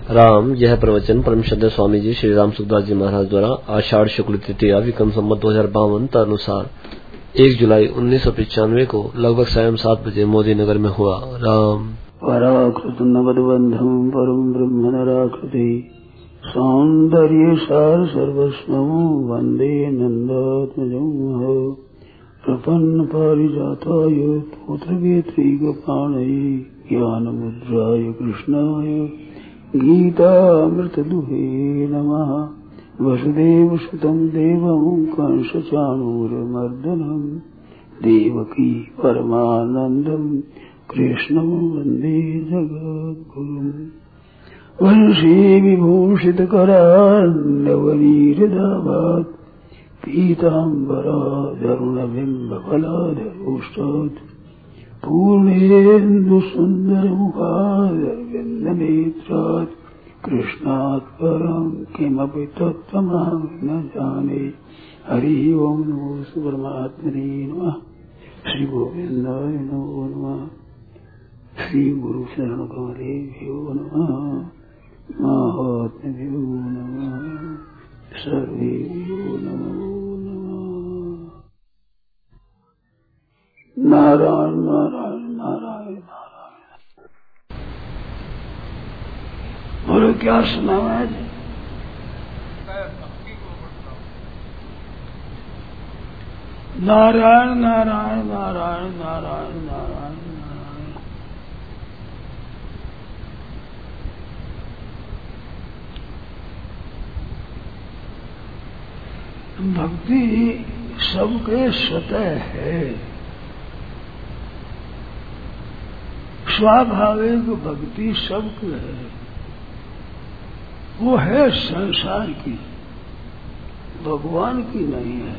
राम। यह प्रवचन परम श्रद्धेय स्वामी जी श्री राम सुखदास जी महाराज द्वारा आषाढ़ शुक्ल तृतीया विक्रम संवत 2052 तदनुसार 1 जुलाई 1995 को लगभग सायं 7 बजे मोदी नगर में हुआ। राम। पराकृत नवदबंधम परम ब्रह्म नराकृति सौंदर्य सार सर्वस्वं वंदे नंदात्मजं प्रपन्न पारिजाताय पुत्रवेत्रैकपाणये ज्ञानमुद्राय कृष्णाय गीतामृतदुहे नमः। वसुदेवसुतं देवं कंसचाणूरमर्दनं देवकी परमानन्दं कृष्णं वन्दे जगद्गुरुम्। वंशी विभूषितकरान्नवनीरदाभात् पीताम्बरादरुणबिम्बफलाधरोष्टात् पूर्णेन्दुसुन्दरमुखादरविन्दनेत्रात् कृष्णात् परं किमपि तत्त्वमहं न जाने। हरि ओं नमो परमात्मने नमः। श्री गोविन्दाय नमो नमः। श्री गुरु शरण कमलेभ्यो नमः। महात्म्यो नमः। सर्वेभ्यो नमो नमः। नारायण नारायण नारायण नारायण। बोलो क्या सुना है? नारायण नारायण नारायण नारायण नारायण नारायण। भक्ति सबके स्वतः है। स्वाभाविक भक्ति सबकी है। वो है संसार की, भगवान की नहीं है।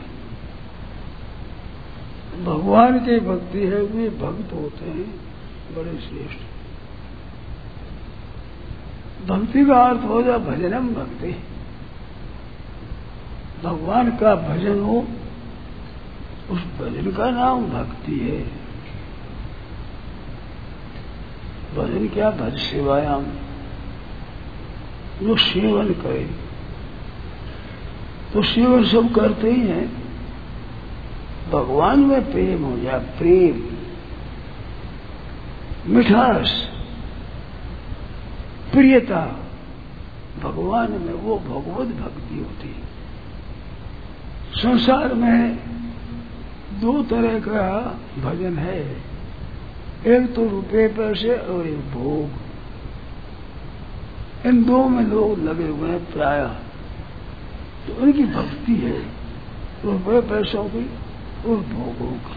भगवान की भक्ति है, वे भक्त होते हैं बड़े श्रेष्ठ। भक्ति का अर्थ हो जाए भजनम भक्ति। भगवान का भजन हो, उस भजन का नाम भक्ति है। भजन क्या? भज सेवायाम, जो सेवन करे। तो सेवन सब करते ही हैं। भगवान में प्रेम हो जाए, प्रेम, मिठास, प्रियता, भगवान में वो भगवत भक्ति होती है। संसार में दो तरह का भजन है, एक तो रुपये पैसे और एक भोग। इन दो में लोग लगे हुए हैं प्रायः। तो उनकी भक्ति है रुपये पैसों की और भोगों की।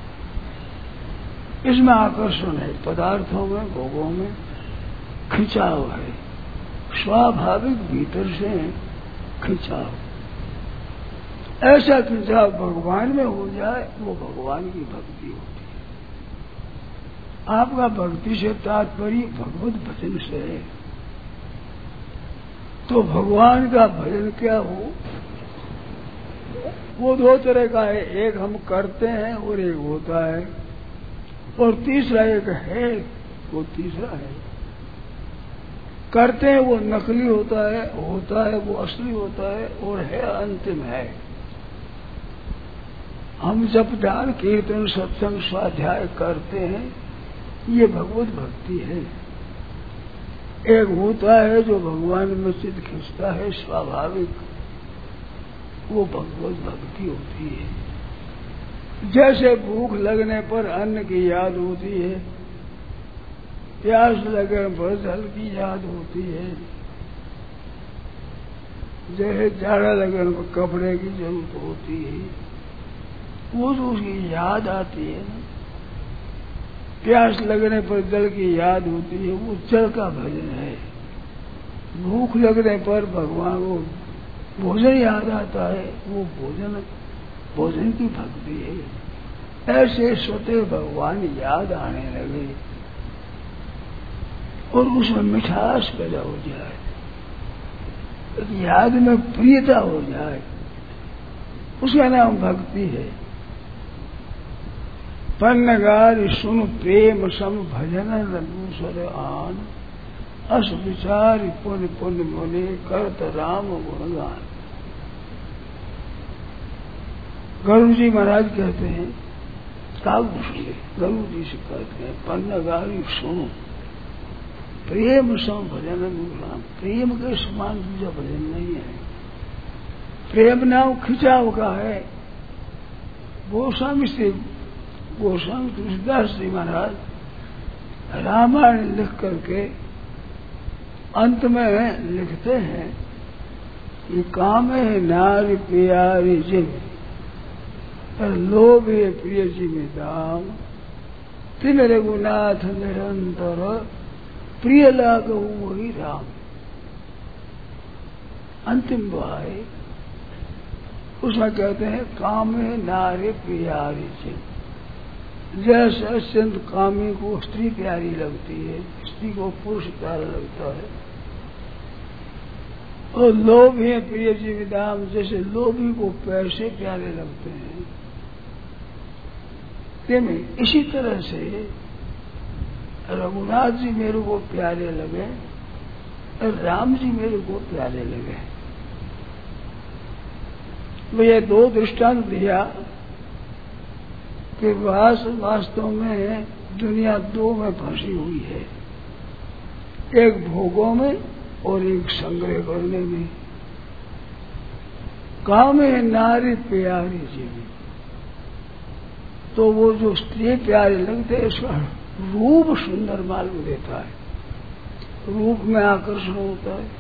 इसमें आकर्षण है, पदार्थों में, भोगों में खिंचाव है, स्वाभाविक भीतर से खिंचाव। ऐसा खिंचाव भगवान में हो जाए, वो भगवान की भक्ति होती है। आपका भक्ति से तात्पर्य भगवत भजन से है। तो भगवान का भजन क्या हो? वो दो तरह का है, एक हम करते हैं और एक होता है, और तीसरा एक है, वो तीसरा है। करते हैं वो नकली होता है वो असली होता है, और है अंतिम है। हम जप ध्यान कीर्तन सत्संग स्वाध्याय करते हैं, ये भगवत भक्ति है। एक होता है जो भगवान में चित्त खींचता है स्वाभाविक, वो भगवत भक्ति होती है। जैसे भूख लगने पर अन्न की याद होती है, प्यास लगने पर जल की याद होती है, जैसे जाड़ा लगने पर कपड़े की जरूरत होती है, वो तो उसकी याद आती है ना। प्यास लगने पर जल की याद होती है, वो जल का भजन है। भूख लगने पर भगवान को भोजन याद आता है, वो भोजन की भक्ति है। ऐसे स्वतः भगवान याद आने लगे और उसमें मिठास पैदा हो जाए, याद में प्रियता हो जाए, उसका नाम भक्ति है। पन्नगार सुन प्रेम सम भजन दूसर आन अस विचार पुण्य पुण्य मोने करत राम गुणगान। गरुड़ जी महाराज कहते हैं, काव्य गरुड़ जी से कहते हैं, पन्ना गारी सुनो प्रेम सो भजन राम। प्रेम के समान दूसरा भजन नहीं है। प्रेम नाम खिंचाव का है। गोस्वामी तुलसीदास जी महाराज रामायण लिख करके अंत में लिखते हैं कि काम है नारी प्यारी जिम, लोभ है प्रिय जी में दाम, तिन रघुनाथ निरंतर प्रिय लागो वही राम। अंतिम बाई उसमें कहते हैं काम है नारी प्यारी जिम। जैसे अत्यंत कामी को स्त्री प्यारी लगती है, स्त्री को पुरुष प्यारा लगता है, और लोभ है प्रिय जीविदाम, जैसे लोभी को पैसे प्यारे लगते हैं। तेमें इसी तरह से रघुनाथ जी मेरे को प्यारे लगे और राम जी मेरे को प्यारे लगे। तो ये दो दृष्टांत दिया कि वास्तव में दुनिया दो में फंसी हुई है, एक भोगों में और एक संग्रह करने में। काम है नारी प्यारी जीवी, तो वो जो स्त्री प्यारे लगते हैं उसका रूप सुंदर मालूम देता है, रूप में आकर्षण होता है।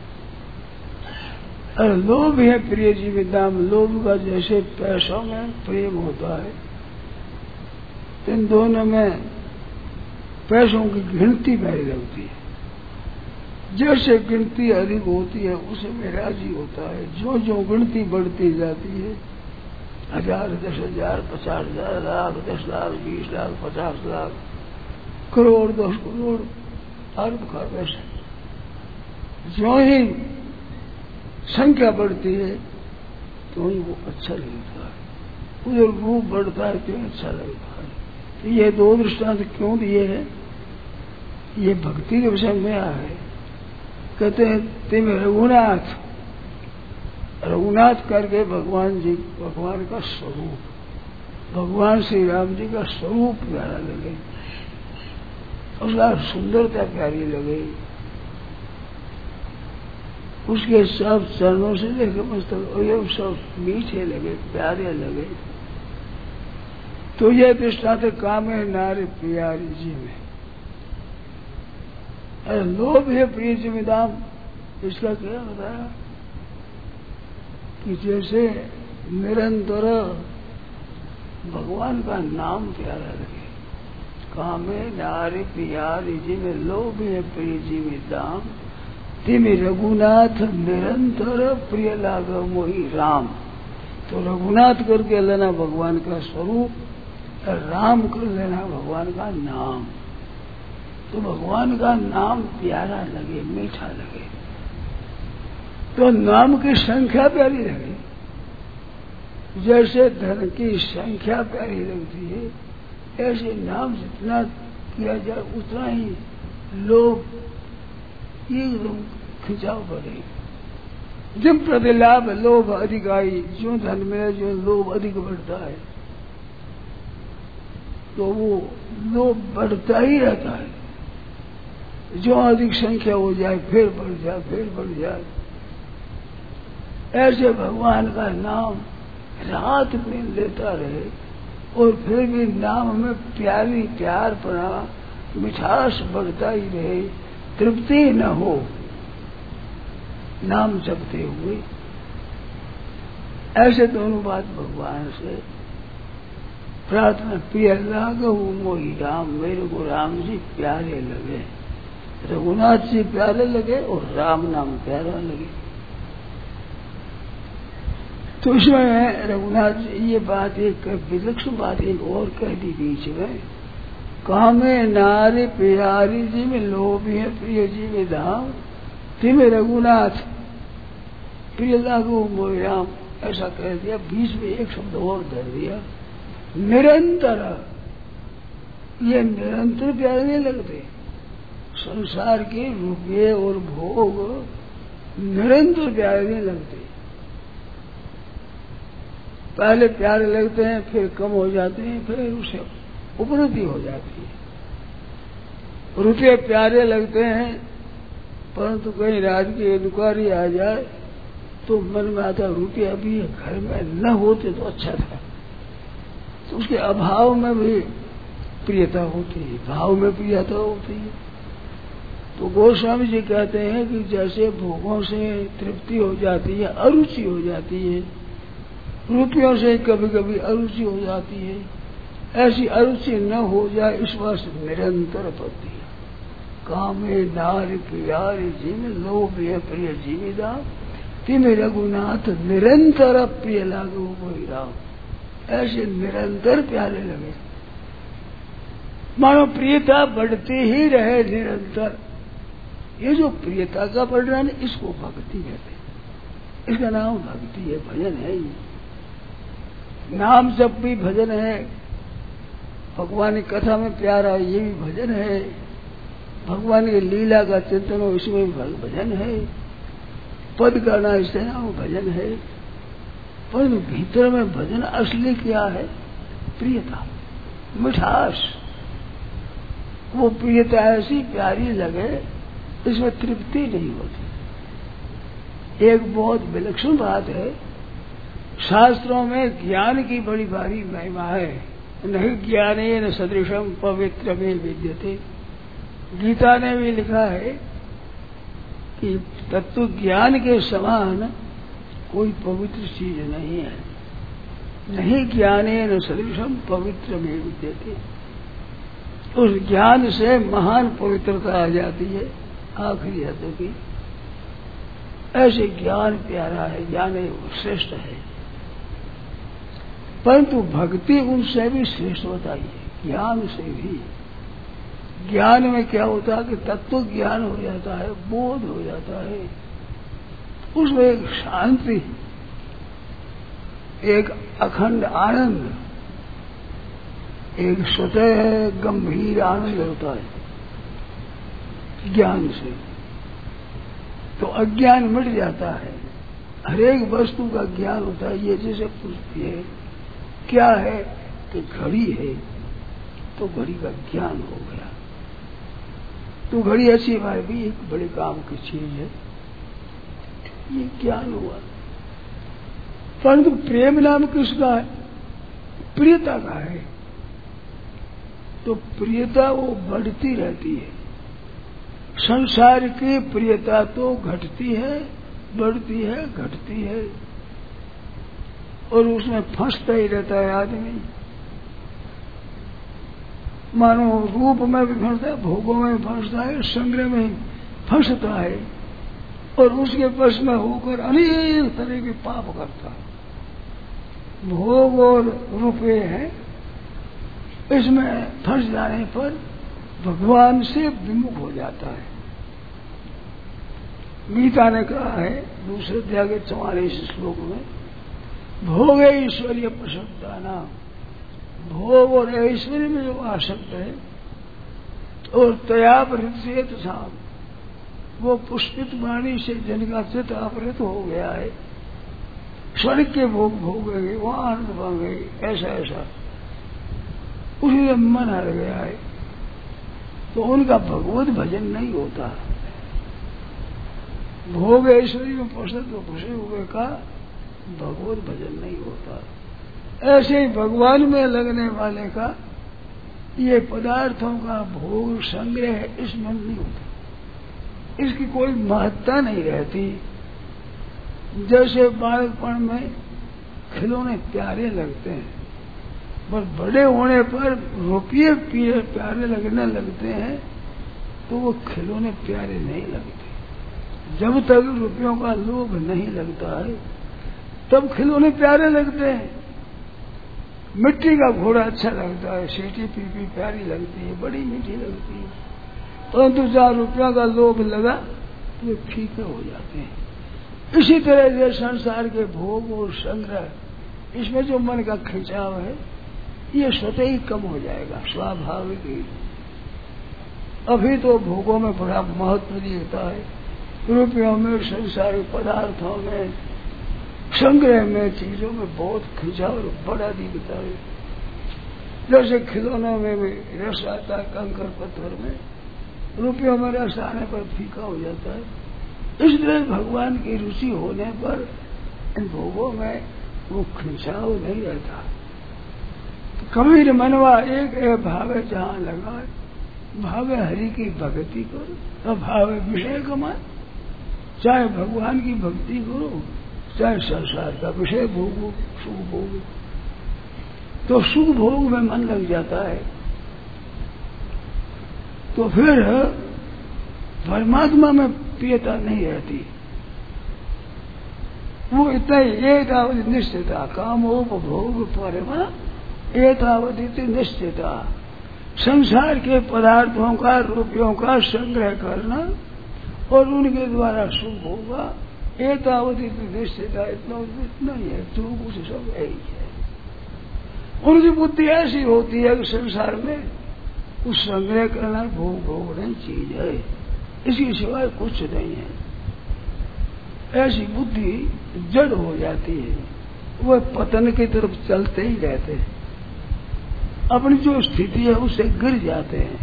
और लोभ है प्रिय जीवी दाम, लोभ का जैसे पैसों में प्रेम होता है, इन दोनों में पैसों की गिनती प्यारी लगती है। जैसे गिनती अधिक होती है उसे में राजी होता है। जो जो गिनती बढ़ती जाती है, 1000, 10,000, 50,000, लाख, 10 लाख, 20 लाख, 50 लाख, करोड़, 10 करोड़, अरब का पैसा, जो ही संख्या बढ़ती है तो उनको अच्छा लगता है, उधर रूप बढ़ता है तो अच्छा लगता है। तो ये दो दृष्टांत क्यों दिए हैं? ये भक्ति के विषय में आया है। कहते हैं तिम रघुनाथ, रघुनाथ करके भगवान जी, भगवान का स्वरूप, भगवान श्री राम जी का स्वरूप प्यारा लगे, उसका सुंदरता प्यारी लगे, उसके सब चरणों से लेकर मस्तक और ये सब मीठे लगे, प्यारे लगे। तो ये दृष्टांत काम है नारी प्यारी जी में। अरे लोभ है प्रिय जी में दाम, इसका क्या बताया कि जैसे निरंतर भगवान का नाम प्यारा लगे। काम है नारी प्यारी जी में, लोभ है प्रिय जी में दाम, तिम रघुनाथ निरंतर प्रिय लाग मोही राम। तो रघुनाथ करके लेना भगवान का स्वरूप, राम कर लेना भगवान का नाम। तो भगवान का नाम प्यारा लगे, मीठा लगे, तो नाम की संख्या प्यारी लगे। जैसे धन की संख्या प्यारी लगती है, ऐसे नाम जितना किया जाए उतना ही लोग एकदम खिंचाव बढ़े। जब प्रतिलाभ लोभ अधिक आई, जो धन में जो लोभ अधिक बढ़ता है तो वो लोभ बढ़ता ही रहता है। जो अधिक संख्या हो जाए फिर बढ़ जाए, फिर बढ़ जाए। ऐसे भगवान का नाम रात में लेता रहे और फिर भी नाम में प्यारी प्यार पड़ा, मिठास बढ़ता ही रहे, तृप्ति न हो नाम जपते हुए। ऐसे दोनों बात भगवान से प्रार्थना, प्रिय लागो मोही राम, मेरे को राम जी प्यारे लगे, रघुनाथ जी प्यारे लगे और राम नाम प्यारा लगे। तो इसमें रघुनाथ जी ये बात एक विलक्षण बात एक और कह दी बीच में, कामे नारी प्यारी जी में, लोभ है प्रिय जी में धाम, तिम रघुनाथ प्रिय लागो मोही राम, ऐसा कह दिया। बीच में एक शब्द और धर दिया, निरंतर। ये निरंतर प्यारे नहीं लगते, संसार के रुपये और भोग निरंतर प्यारे नहीं लगते। पहले प्यारे लगते हैं, फिर कम हो जाते हैं, फिर उसे उपलब्धि हो जाती है। रुपये प्यारे लगते हैं, परंतु कहीं राज की इंक्वायरी आ जाए तो मन में आता रुपये अभी घर में न होते तो अच्छा था। तो उसके अभाव में भी प्रियता होती है, भाव में प्रियता होती है। तो गोस्वामी जी कहते हैं कि जैसे भोगों से तृप्ति हो जाती है, अरुचि हो जाती है, रुपयों से कभी कभी अरुचि हो जाती है, ऐसी अरुचि न हो जाए इस वास्ते निरंतर पड़ती है। कामे नार प्रियारी जीव लोभ प्रिय जीविदा तिम रघुनाथ निरंतर प्रिय लागो कोई राम। ऐसे निरंतर प्यारे लगे, मानो प्रियता बढ़ती ही रहे निरंतर। ये जो प्रियता का बढ़ना है इसको भक्ति कहते हैं। इसका नाम भक्ति है, भजन है। ये नाम जब भी भजन है, भगवान की कथा में प्यार है ये भी भजन है, भगवान की लीला का चिंतन हो इसमें भी भजन है, पद गाना इससे नाम भजन है। पर भीतर में भजन असली क्या है? प्रियता, मिठास। वो प्रियता ऐसी प्यारी लगे इसमें तृप्ति नहीं होती। एक बहुत विलक्षण बात है, शास्त्रों में ज्ञान की बड़ी भारी महिमा है। नहीं ज्ञाने न सदृशम पवित्र में विद्यते। गीता ने भी लिखा है कि तत्व ज्ञान के समान कोई पवित्र चीज नहीं है। नहीं ज्ञाने न सदृशम पवित्र में विद्यते। उस ज्ञान से महान पवित्रता आ जाती है आखिरी हद की। ऐसे ज्ञान प्यारा है, ज्ञान श्रेष्ठ है, परंतु भक्ति उनसे भी श्रेष्ठ होता है, ज्ञान से भी। ज्ञान में क्या होता है कि तत्व ज्ञान हो जाता है, बोध हो जाता है, उसमें एक शांति, एक अखंड आनंद, एक स्वतः गंभीर आनंद होता है ज्ञान से। तो अज्ञान मिट जाता है, हरेक वस्तु का ज्ञान होता है। ये जैसे पूछती है क्या है कि घड़ी है, तो घड़ी का ज्ञान हो गया। तो घड़ी ऐसी बार भी एक बड़े काम की चीज है, ये ज्ञान हुआ। परंतु प्रेम नाम किसका है? प्रियता का है। तो प्रियता वो बढ़ती रहती है। संसार की प्रियता तो घटती है, बढ़ती है, घटती है, और उसमें फंसता ही रहता है आदमी। मानो रूप में भी फंसता है, भोगों में भी फंसता है, संग्रह में भी फंसता है, और उसके वश में होकर अनेक तरह के पाप करता है। भोग और रुपये हैं, इसमें फंस जाने पर भगवान से विमुख हो जाता है। गीता ने कहा है दूसरे अध्याय के 44 श्लोक में, भोग ऐश्वर्य प्रसक्ता नाम। भोग और ऐश्वर्य में जो आसक्त है और तयापहृत से तथा वो पुष्पित वाणी से जिनका चित्त अपहृत हो गया है, स्वर्ग के भोग भोगेंगे, वहां आनंद पाएंगे, ऐसा ऐसा उसी मन हर गया है, तो उनका भगवत भजन नहीं होता। भोग ऐश्वर्य में प्रसन्न खुशे हुए का भगवत भजन नहीं होता। ऐसे ही भगवान में लगने वाले का ये पदार्थों का भोग संग्रह इसमें नहीं होता, इसकी कोई महत्ता नहीं रहती। जैसे बालकपण में खिलौने प्यारे लगते हैं, पर बड़े होने पर रुपये प्यारे लगने लगते हैं, तो वो खिलौने प्यारे नहीं लगते। जब तक रुपयों का लोभ नहीं लगता है तब खिलौने प्यारे लगते हैं। मिट्टी का घोड़ा अच्छा लगता है, सीटी पीपी प्यारी लगती है, बड़ी मीठी लगती है, परंतु जहाँ रुपयों का लोभ लगा तो वे फीके हो जाते हैं। इसी तरह से संसार के भोग और संग्रह, इसमें जो मन का खिंचाव है ये स्वतः ही कम हो जाएगा, स्वाभाविक ही। अभी तो भोगों में बड़ा महत्व दिखता है, रुपयों में, संसारिक पदार्थों में, संग्रह में, चीजों में बहुत खिंचाव बड़ा दिखता है। जैसे खिलौनों में भी रस आता है, कंकर पत्थर में, रुपयों में रस आने पर फीका हो जाता है। इसलिए भगवान की रुचि होने पर इन भोगों में वो खिंचाव नहीं रहता। तो कबीर मनवा एक भावे जहाँ लगाए, भावे हरि की भक्ति करो, अभावे विषय कमाए। चाहे भगवान की भक्ति करो, चाहे संसार का विषय भोगो, सुख भोगो, तो सुख भोग में मन लग जाता है। तो फिर परमात्मा में प्रियता नहीं रहती। वो इतना एतावत निश्चिता, कामोपभोग परमा एतावत निश्चिता, संसार के पदार्थों का, रुपयों का संग्रह करना और उनके द्वारा सुख होगा, एतावत निश्चिता, इतना ही है, जो कुछ सब यही है। उनकी बुद्धि ऐसी होती है कि संसार में उस संग्रह करना भोग भोगने चीज है, इसके सिवाय कुछ नहीं है। ऐसी बुद्धि जड़ हो जाती है, वह पतन की तरफ चलते ही रहते हैं, अपनी जो स्थिति है उससे गिर जाते हैं।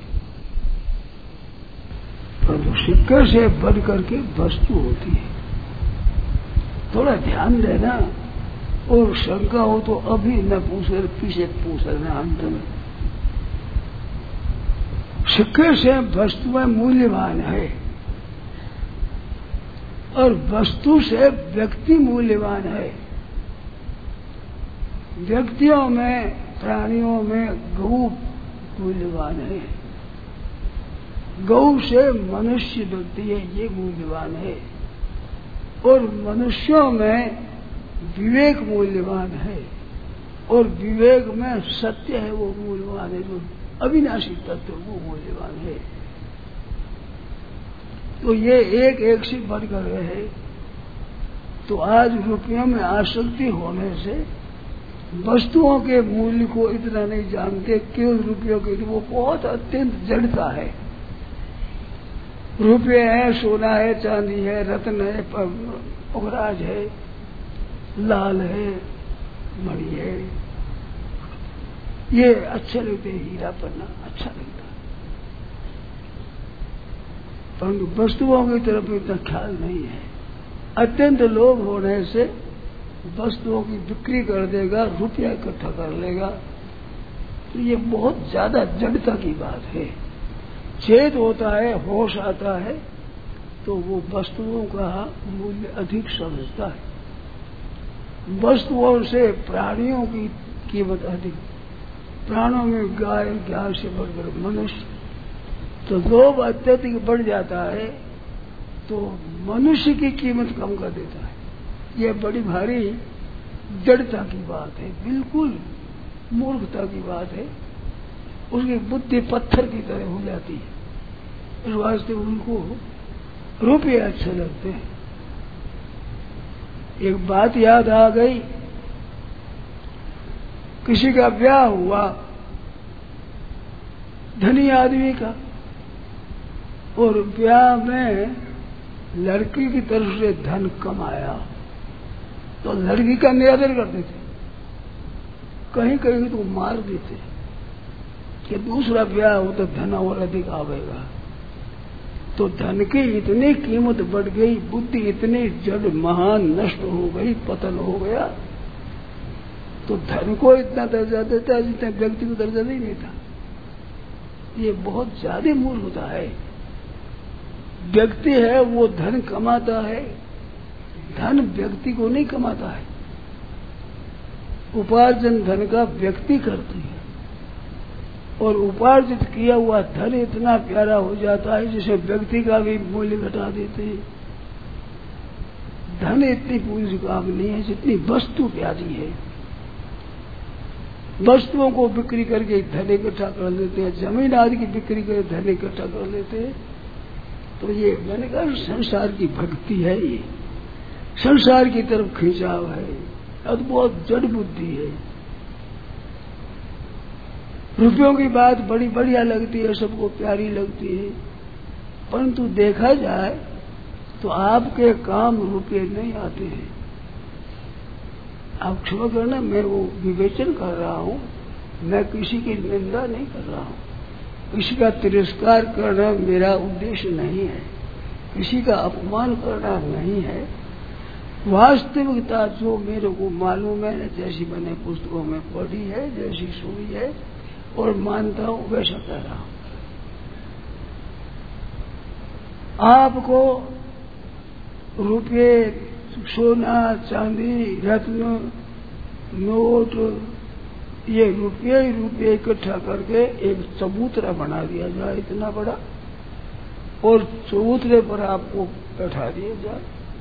परंतु सिक्के से बढ़ करके वस्तु होती है, थोड़ा ध्यान देना। और शंका हो तो अभी न पूछे, पीछे पूछ लेना। अंत में सिक्के से वस्तुएं मूल्यवान है और वस्तु से व्यक्ति मूल्यवान है। व्यक्तियों में, प्राणियों में गौ मूल्यवान है, गौ से मनुष्य व्यक्ति है, ये मूल्यवान है। और मनुष्यों में विवेक मूल्यवान है, और विवेक में सत्य है, वो मूल्यवान है, जो अविनाशी तत्व वो मूल्यवान है। तो ये एक एक से बढ़कर रहे। तो आज रुपयों में आसक्ति होने से वस्तुओं के मूल्य को इतना नहीं जानते, केवल रुपयों के, वो बहुत अत्यंत जड़ता है। रुपये है, सोना है, चांदी है, रत्न है, पुखराज है, लाल है, मणि है, ये अच्छे लगते, हीरा पन्ना अच्छा लगता है, परंतु वस्तुओं की तरफ इतना ख्याल नहीं है। अत्यंत लोभ होने से वस्तुओं की बिक्री कर देगा, रुपया इकट्ठा कर लेगा। तो ये बहुत ज्यादा जड़ता की बात है। चेत होता है, होश आता है, तो वो वस्तुओं का मूल्य अधिक समझता है। वस्तुओं से प्राणियों की कीमत अधिक, प्राणों में गाय, गाय से बढ़कर मनुष्य। तो लोभ अत्यधिक बढ़ जाता है तो मनुष्य की कीमत कम कर देता है। यह बड़ी भारी जड़ता की बात है, बिल्कुल मूर्खता की बात है। उसकी बुद्धि पत्थर की तरह हो जाती है। इस वास्ते उनको रुपये अच्छे लगते हैं। एक बात याद आ गई, किसी का ब्याह हुआ, धनी आदमी का, और ब्याह में लड़की की तरफ से धन कम आया तो लड़की का निरादर करते थे, कहीं कहीं तो मार देते कि दूसरा ब्याह हो तो धन और अधिक आवेगा। तो धन की इतनी कीमत बढ़ गई, बुद्धि इतनी जड़ महान नष्ट हो गई, पतन हो गया। तो धन को इतना दर्जा देता है जितना व्यक्ति को दर्जा नहीं देता। ये बहुत ज्यादा मूर्खता है। व्यक्ति है वो धन कमाता है, धन व्यक्ति को नहीं कमाता है। उपार्जन धन का व्यक्ति करती है, और उपार्जित किया हुआ धन इतना प्यारा हो जाता है जिसे व्यक्ति का भी मूल्य घटा देते हैं। धन इतनी पूज्य काम नहीं है जितनी वस्तु प्यारी है। वस्तुओं को बिक्री करके धन इकट्ठा कर लेते हैं, जमीन आदि की बिक्री करके धन इकट्ठा कर लेते हैं। तो ये मैंने कहा संसार की भक्ति है, ये संसार की तरफ खिंचाव है, अब बहुत जड़ बुद्धि है। रुपयों की बात बड़ी बढ़िया लगती है, सबको प्यारी लगती है, परंतु देखा जाए तो आपके काम रुपये नहीं आते हैं। आप क्षमा करना, मैं वो विवेचन कर रहा हूँ, मैं किसी की निंदा नहीं कर रहा हूँ, किसी का तिरस्कार करना मेरा उद्देश्य नहीं है, किसी का अपमान करना नहीं है। वास्तविकता जो मेरे को मालूम है, जैसी मैंने पुस्तकों में पढ़ी है, जैसी सुनी है और मानता हूँ, वैसा कह रहा हूँ। आपको रुपये, सोना, चांदी, रत्न, नोट, ये रुपये इकट्ठा करके एक चबूतरा बना दिया जाए इतना बड़ा, और चबूतरे पर आपको बैठा दिया जाए,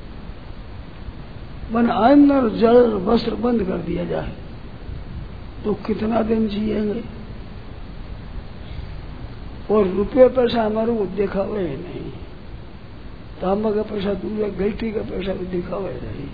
मन अन्न और जल वस्त्र बंद कर दिया जाए, तो कितना दिन जिएंगे? और रुपये पैसा हमारे को देखा हुआ ही नहीं, तांबा का पैसा दूर है, गलती का पैसा भी देखा हुआ नहीं।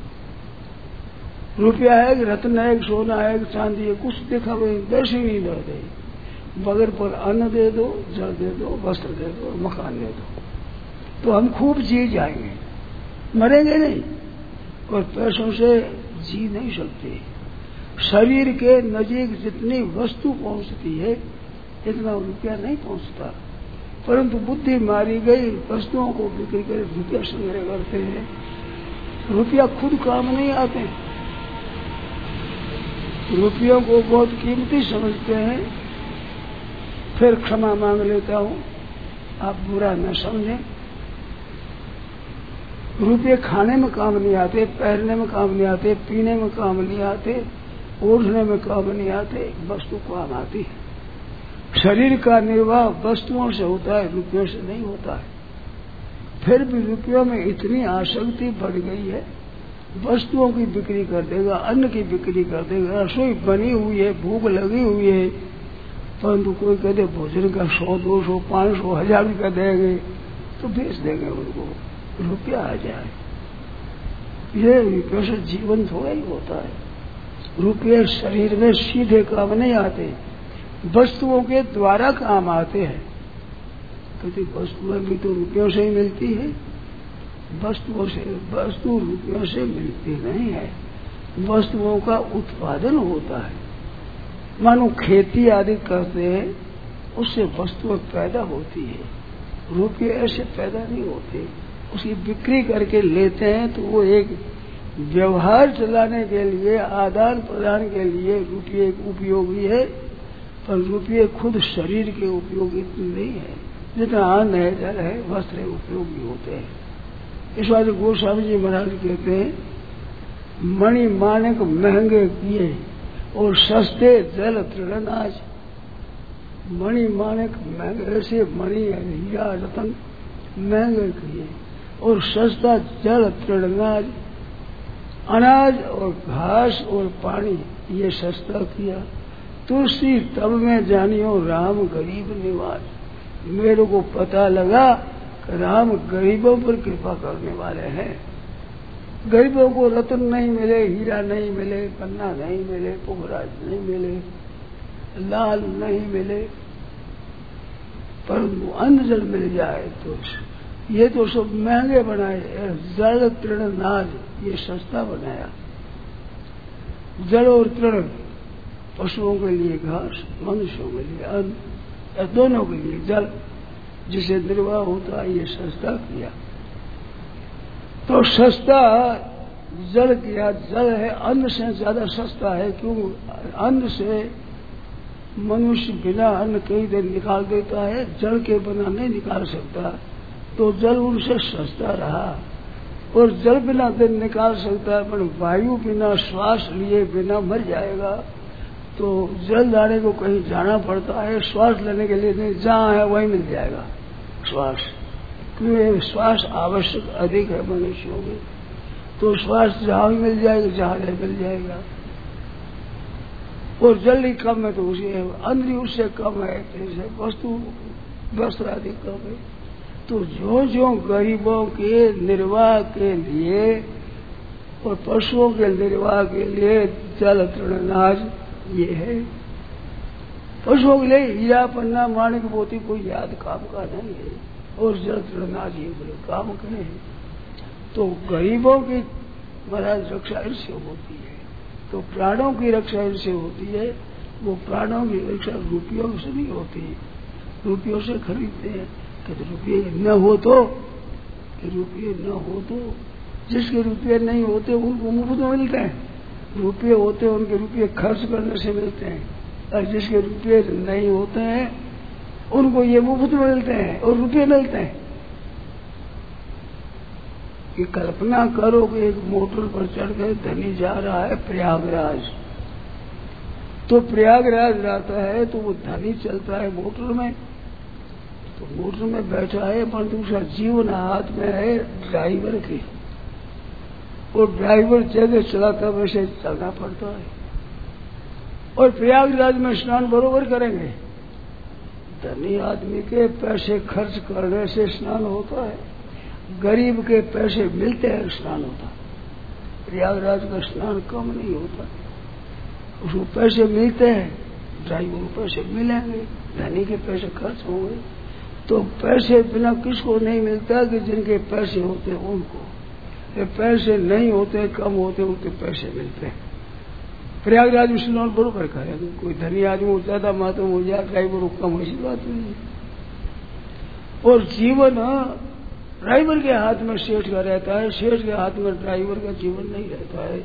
रुपया है कि रत्न है कि सोना है कि चांदी है, कुछ देखा हुआ नहीं, दर्श ही नहीं दे, बगैर पर अन्न दे दो, जल दे दो, वस्त्र दे दो, मकान दे दो, तो हम खूब जी जाएंगे, मरेंगे नहीं, और पैसों से जी नहीं सकते। शरीर के नजीक जितनी वस्तु पहुंचती है इतना रुपया नहीं पहुंचता, परंतु बुद्धि मारी गई, वस्तुओं को बिक्री कर रुपया संग्रह करते हैं। रुपया खुद काम नहीं आते, रुपयों को बहुत कीमती समझते हैं। फिर क्षमा मांग लेता हूँ, आप बुरा न समझें। रुपये खाने में काम नहीं आते, पहनने में काम नहीं आते, पीने में काम नहीं आते, ओढ़ने में काम नहीं आते, वस्तु काम आती है। शरीर का निर्वाह वस्तुओं से होता है, रुपयों से नहीं होता है। फिर भी रुपयों में इतनी आसक्ति बढ़ गई है, वस्तुओं की बिक्री कर देगा, अन्न की बिक्री कर देगा, रसोई बनी हुई है, भूख लगी हुई है, परंतु कोई कहते भोजन का 100, 200, 500, 1000 रुपया देंगे तो बेच देंगे उनको, रुपया आ जाए। ये रुपये से जीवन थोड़ा ही होता है। रुपये शरीर में सीधे काम नहीं आते, वस्तुओं के द्वारा काम आते हैं। क्योंकि वस्तुएं भी तो रुपयों से ही मिलती है, वस्तु रुपयों से मिलती नहीं है, वस्तुओं का उत्पादन होता है। मानो खेती आदि करते हैं, उससे वस्तुएं पैदा होती है, रुपये ऐसे पैदा नहीं होते। उसकी बिक्री करके लेते हैं तो वो एक व्यवहार चलाने के लिए, आदान प्रदान के लिए रुपये उपयोगी है, पर रुपये खुद शरीर के उपयोगी नहीं है। जितना अन्न है, जल है, वस्त्र है, उपयोगी होते हैं। इस बात गोस्वामी जी महाराज कहते हैं, मणि माणिक महंगे किए और सस्ते जल तृणनाज। मणि माणिक महंगे, ऐसे मणि हीरा रतन महंगे किए और सस्ता जल तृणनाज, अनाज और घास और पानी ये सस्ता किया। तुलसी तब में जानियो राम गरीब निवाज। मेरे को पता लगा कि राम गरीबों पर कृपा करने वाले हैं। गरीबों को रत्न नहीं मिले, हीरा नहीं मिले, पन्ना नहीं मिले, पुखराज नहीं मिले, लाल नहीं मिले, परंतु अन्न जल मिल जाए तो ये तो सब महंगे बनाए। जल तृण नाज ये सस्ता बनाया। जल और तृण पशुओं के लिए घास, मनुष्यों के लिए अन्न, दोनों के लिए जल जिसे निर्वाह होता है, ये सस्ता किया। तो सस्ता जल किया। जल है अन्न से ज्यादा सस्ता है, क्यों? अन्न से मनुष्य बिना अन्न कई दिन निकाल देता है, जल के बिना नहीं निकाल सकता, तो जल उनसे सस्ता रहा। और जल बिना दिन निकाल सकता है, पर वायु बिना, श्वास लिए बिना मर जाएगा। तो जल लाने को कहीं जाना पड़ता है, श्वास लेने के लिए नहीं, जहाँ है वहीं मिल जाएगा श्वास, क्योंकि श्वास आवश्यक अधिक है मनुष्यों में। तो श्वास जहाँ भी मिल जाएगा, जहाँ नहीं मिल जाएगा। और जल ही कम है तो उसे अन्न उससे कम है, जैसे वस्तु वस्त्र आदि कम है। तो जो जो गरीबों के निर्वाह के लिए और पशुओं के निर्वाह के लिए जल तृणनाज ये है। पशुओं के लिए हीरा पन्ना माणिक मोती कोई याद काम का नहीं है, और जड़ जी बोले काम करे। तो गरीबों की महाराज रक्षा इनसे होती है, तो प्राणों की रक्षा इनसे होती है। वो प्राणों की रक्षा रुपयों से नहीं होती, रुपयों से खरीदते हैं कि रुपये न हो तो, रुपये न हो तो, जिसके रुपये नहीं होते उनको मुफ्त में मिलते हैं, रुपये होते हैं उनके रुपये खर्च करने से मिलते हैं, और जिसके रुपये नहीं होते हैं उनको ये मुफ्त में मिलते हैं और रुपये मिलते हैं। कि कल्पना करो कि एक मोटर पर चढ़ कर धनी जा रहा है प्रयागराज, तो प्रयागराज जाता है तो वो धनी चलता है मोटर में, तो मोटर में बैठा है पर दूसरा जीवन हाथ में है ड्राइवर की, और ड्राइवर जगह चलाता वैसे चलना पड़ता है। और प्रयागराज में स्नान बरोबर करेंगे, धनी आदमी के पैसे खर्च करने से स्नान होता है, गरीब के पैसे मिलते हैं स्नान होता है। प्रयागराज का स्नान कम नहीं होता, उसको पैसे मिलते हैं, ड्राइवर को पैसे मिलेंगे, धनी के पैसे खर्च होंगे। तो पैसे बिना किसको नहीं मिलता कि जिनके पैसे होते हैं उनको, ये पैसे नहीं होते कम होते उनके पैसे मिलते हैं। प्रयागराज में स्नान बरोबर करेंगे, कोई धनी आदमी ज्यादा मातम हो जाए ड्राइवर को कम, ऐसी बात नहीं। और जीवन ड्राइवर के हाथ में सेठ का रहता है, सेठ के हाथ में ड्राइवर का जीवन नहीं रहता है।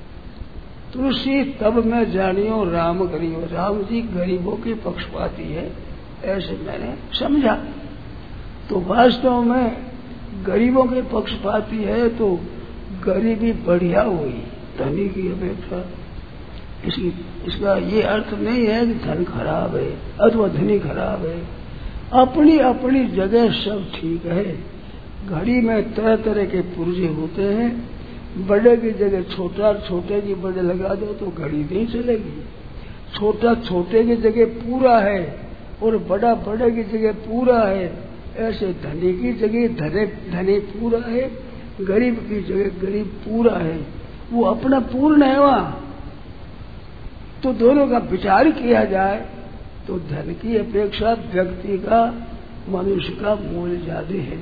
तुलसी तब मैं जानियो राम गरीब, राम जी गरीबों के पक्षपाती है, ऐसे मैंने समझा। तो वास्तव में गरीबों के पक्षपाती है तो गरीबी बढ़िया हुई धनी की अपेक्षा। इसका ये अर्थ नहीं है कि धन खराब है अथवा धनी खराब है, अपनी अपनी जगह सब ठीक है। घड़ी में तरह तरह के पुर्जे होते हैं, बड़े की जगह छोटा, छोटे की बड़े लगा दो तो घड़ी नहीं चलेगी। छोटा छोटे की जगह पूरा है और बड़ा बड़े की जगह पूरा है, ऐसे धनी की जगह धनी पूरा है, गरीब की जगह गरीब पूरा है, वो अपना पूर्ण है वहां। तो दोनों का विचार किया जाए तो धन की अपेक्षा व्यक्ति का, मनुष्य का मूल्य ज्यादा है।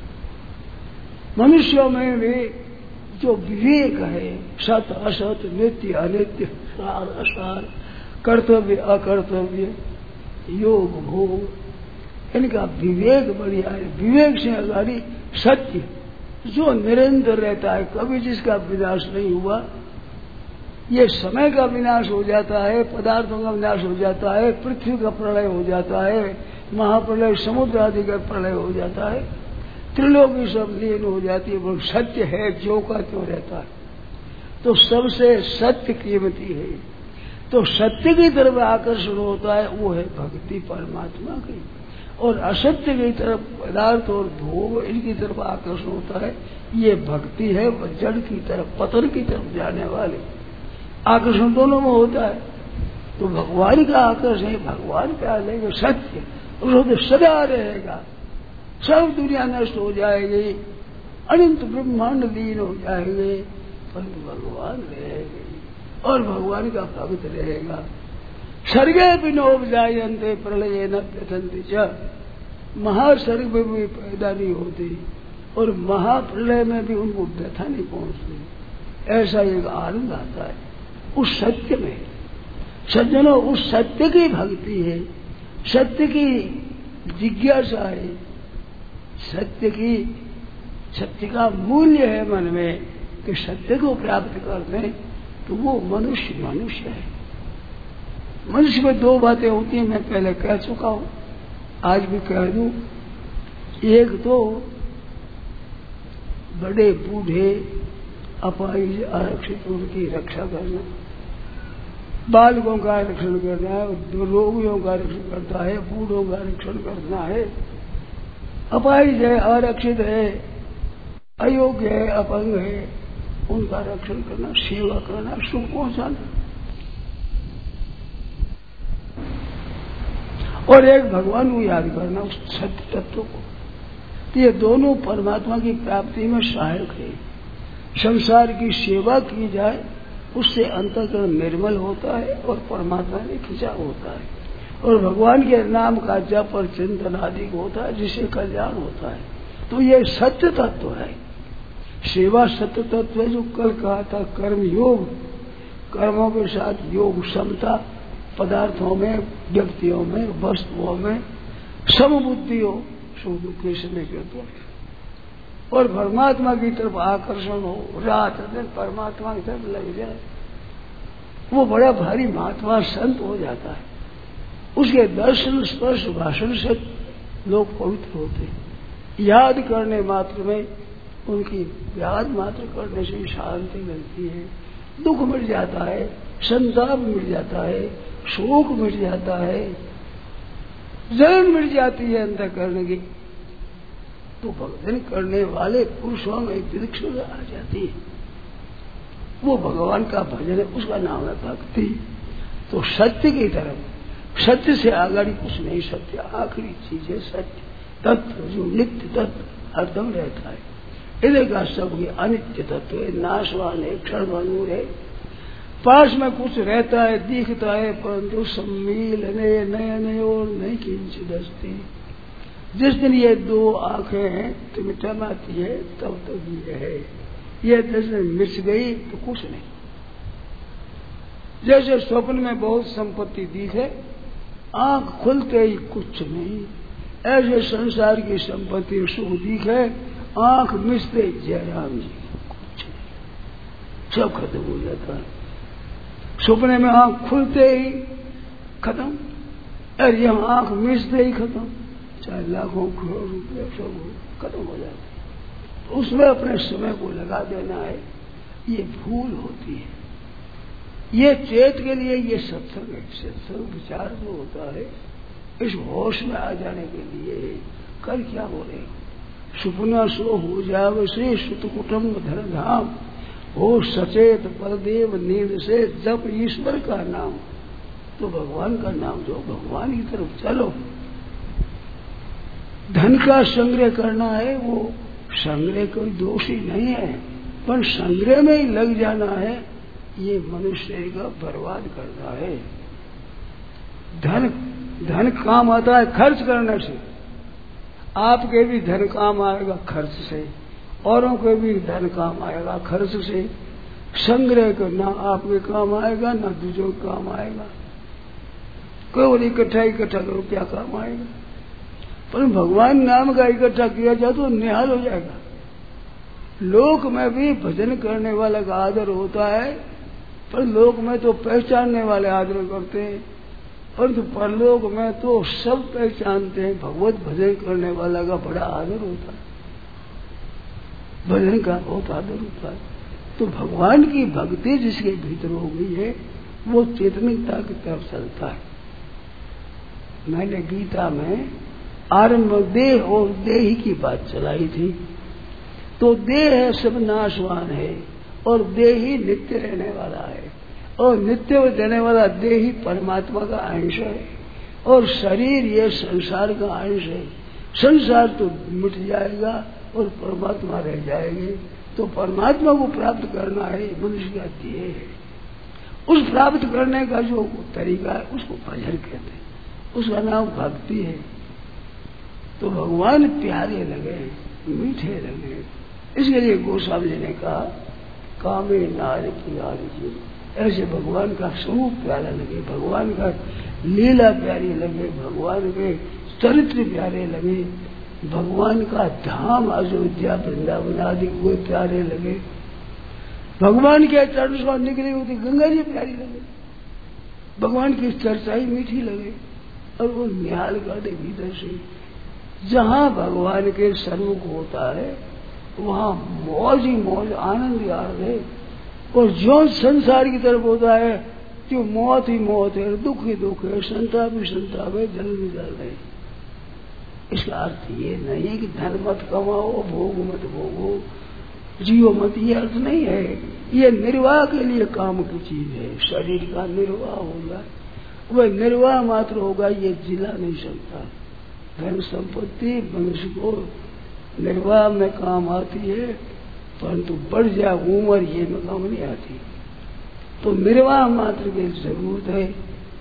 मनुष्यों में भी जो विवेक है, सत असत, नित्य अनित्य, सार असार, कर्तव्य अकर्तव्य, योग भोग, इनका विवेक बढ़िया है। विवेक से अगाड़ी सत्य जो निरंतर रहता है, कभी जिसका विनाश नहीं हुआ। ये समय का विनाश हो जाता है, पदार्थों का विनाश हो जाता है, पृथ्वी का प्रलय हो जाता है, महाप्रलय समुद्र आदि का प्रलय हो जाता है, त्रिलोकी सब लीन हो जाती है, वो सत्य है जो का क्यों रहता है। तो सबसे सत्य कीमती है, तो सत्य की तरफ आकर्षण होता है, वो है भक्ति परमात्मा की। और असत्य की तरफ पदार्थ और भोग इनकी तरफ आकर्षण होता है, ये भक्ति है वो जड़ की तरफ, पतन की तरफ जाने वाले। आकर्षण दोनों में होता है, तो भगवान का आकर्षण भगवान का लेंगे सत्य, उसको सदा रहेगा। सब दुनिया नष्ट हो जाएगी, अनंत ब्रह्मांड लीन हो जाएंगे, परंतु भगवान रहेंगे और भगवान का भक्त रहेगा। सर्गे भी नोपजायन्ते प्रलय न व्यथन्ति च, महासर्ग में भी पैदा नहीं होती और महाप्रलय में भी उनको व्यथा नहीं पहुंचती। ऐसा एक आनंद आता है उस सत्य में। सज्जनों, उस सत्य की भक्ति है, सत्य की जिज्ञासा है, सत्य का मूल्य है मन में कि सत्य को प्राप्त कर दें तो वो मनुष्य है। मनुष्य में दो बातें होती हैं, मैं पहले कह चुका हूं, आज भी कह दूं। एक तो बड़े बूढ़े अपाहिज आरक्षित उनकी रक्षा करना, बालकों का रक्षण करना है, रोगियों का रक्षण करता है, बूढ़ों का रक्षण करना है। अपाहिज है, आरक्षित है, अयोग्य है, अपंग है, उनका रक्षण करना, सेवा करना, सुख पहुंचाना। और एक भगवान को याद करना, उस सत्य तत्व को। तो ये दोनों परमात्मा की प्राप्ति में सहायक है। संसार की सेवा की जाए, उससे अंतःकरण निर्मल होता है और परमात्मा में खिंचाव होता है। और भगवान के नाम का जप और चिंतन आदि होता है जिससे कल्याण होता है। तो ये सत्य तत्व है। सेवा सत्य तत्व है। जो कल कहा था कर्म योग, कर्मों के साथ योग क्षमता, पदार्थों में, व्यक्तियों में, वस्तुओं में समबुद्धि हो, सुख दुख के समय के तो, और परमात्मा की तरफ आकर्षण हो, रात दिन परमात्मा की तरफ लग जाए, वो बड़ा भारी महात्मा संत हो जाता है। उसके दर्शन स्पर्श भाषण से लोग पवित्र होते हैं। याद करने मात्र में, उनकी याद मात्र करने से शांति मिलती है, दुख मिट जाता है, संताप मिट जाता है, शोक मिट जाता है, जलन मिट जाती है अंतःकरण की। तो भजन करने वाले पुरुषों में विलक्षणता आ जाती है। वो भगवान का भजन है, उसका नाम है भक्ति। तो सत्य की तरफ, सत्य से आगे कुछ नहीं, सत्य आखिरी चीज है। सत्य तत्व जो नित्य तत्व हरदम रहता है, इधर का सब ये अनित्य तत्व है, नाशवान है, क्षणभंगुर है। पास में कुछ रहता है, दिखता है, परंतु सम्मिलने नयन और नहीं किंचित अस्ति। जिस दिन ये दो आंखें हैं टिमटिमाती है तब तक ये है, ये जिस दिन मिच गई तो कुछ नहीं। जैसे स्वप्न में बहुत संपत्ति दिखे, आंख खुलते ही कुछ नहीं, ऐसे संसार की संपत्ति सुख दिखे, आंख मिचते जयराम जी कुछ नहीं, सब खत्म हो जाता है। सपने में आंख खुलते ही खत्म, और यह आंख मिचते ही खत्म, चाहे लाखों करोड़ रुपये सब खत्म हो जाते। तो उसमें अपने समय को लगा देना है, ये भूल होती है। ये चेत के लिए ये सत्संग है। सत्संग विचार जो होता है इस होश में आ जाने के लिए। कर क्या बोले, सुपना सो हो जावे से सुत कुटुम्ब धन धाम, हो सचेत परदेव नींद से जप ईश्वर का नाम। तो भगवान का नाम जो, भगवान की तरफ चलो। धन का संग्रह करना है, वो संग्रह कोई दोषी नहीं है, पर संग्रह में ही लग जाना है, ये मनुष्य का बर्बाद करना है। धन काम आता है खर्च करने से, आपके भी धन काम आएगा खर्च से, औरों के भी धन काम आएगा खर्च से। संग्रह करना आपके काम आएगा, ना दूसरों के काम आएगा। केवल इकट्ठा करो क्या काम आएगा, पर भगवान नाम का इकट्ठा किया जाए तो निहाल हो जाएगा। लोक में भी भजन करने वाला का आदर होता है, पर लोक में तो पहचानने वाले आदर करते हैं, परंतु परलोक में तो सब पहचानते हैं। भगवत भजन करने वाला का बड़ा आदर होता है, भजन का बहुत आदर होता है। तो भगवान की भक्ति जिसके भीतर हो गई है, वो चेतनिकता की तरफ चलता है। मैंने गीता में आरंभ देह और देही की बात चलाई थी। तो देह है सब नाशवान है, और देही नित्य रहने वाला है, और नित्य रहने वाला देही परमात्मा का अंश है, और शरीर ये संसार का अंश है। संसार तो मिट जाएगा और परमात्मा रह जाएंगे। तो परमात्मा को प्राप्त करना है, मनुष्य का ध्येय है। उस प्राप्त करने का जो तरीका है उसको भजन कहते हैं, उसका नाम भक्ति है। तो भगवान प्यारे लगे, मीठे लगे, इसके लिए गोस्वामी जी ने कहा कामे नार प्यारी जी। ऐसे भगवान का स्वरूप प्यारा लगे, भगवान का लीला प्यारी लगे, भगवान के चरित्र प्यारे लगे, भगवान का धाम अयोध्या वृंदावन आदि वो प्यारे लगे, भगवान के चरण से निकली होती गंगा जी प्यारी लगे, भगवान की चर्चा ही मीठी लगे, और वो निहाल कर दे भीतर से। जहाँ भगवान के सन्मुख होता है वहाँ मौज ही मौज, आनंद ही आनंद है। और जो संसार की तरफ होता है जो मौत ही मौत है, दुख ही दुख है, संताप ही संताप है, जल ही जल है। इसका अर्थ ये नहीं है कि धन मत कमाओ, भोग मत भोगो, जियो मत, ये अर्थ नहीं है। ये निर्वाह के लिए काम की चीज है। शरीर का निर्वाह होगा, वह निर्वाह मात्र होगा, ये जिला नहीं सकता। धन संपत्ति मनुष्य को निर्वाह में काम आती है, परंतु बढ़ जाए उम्र ये में काम नहीं आती। तो निर्वाह मात्र की जरूरत है।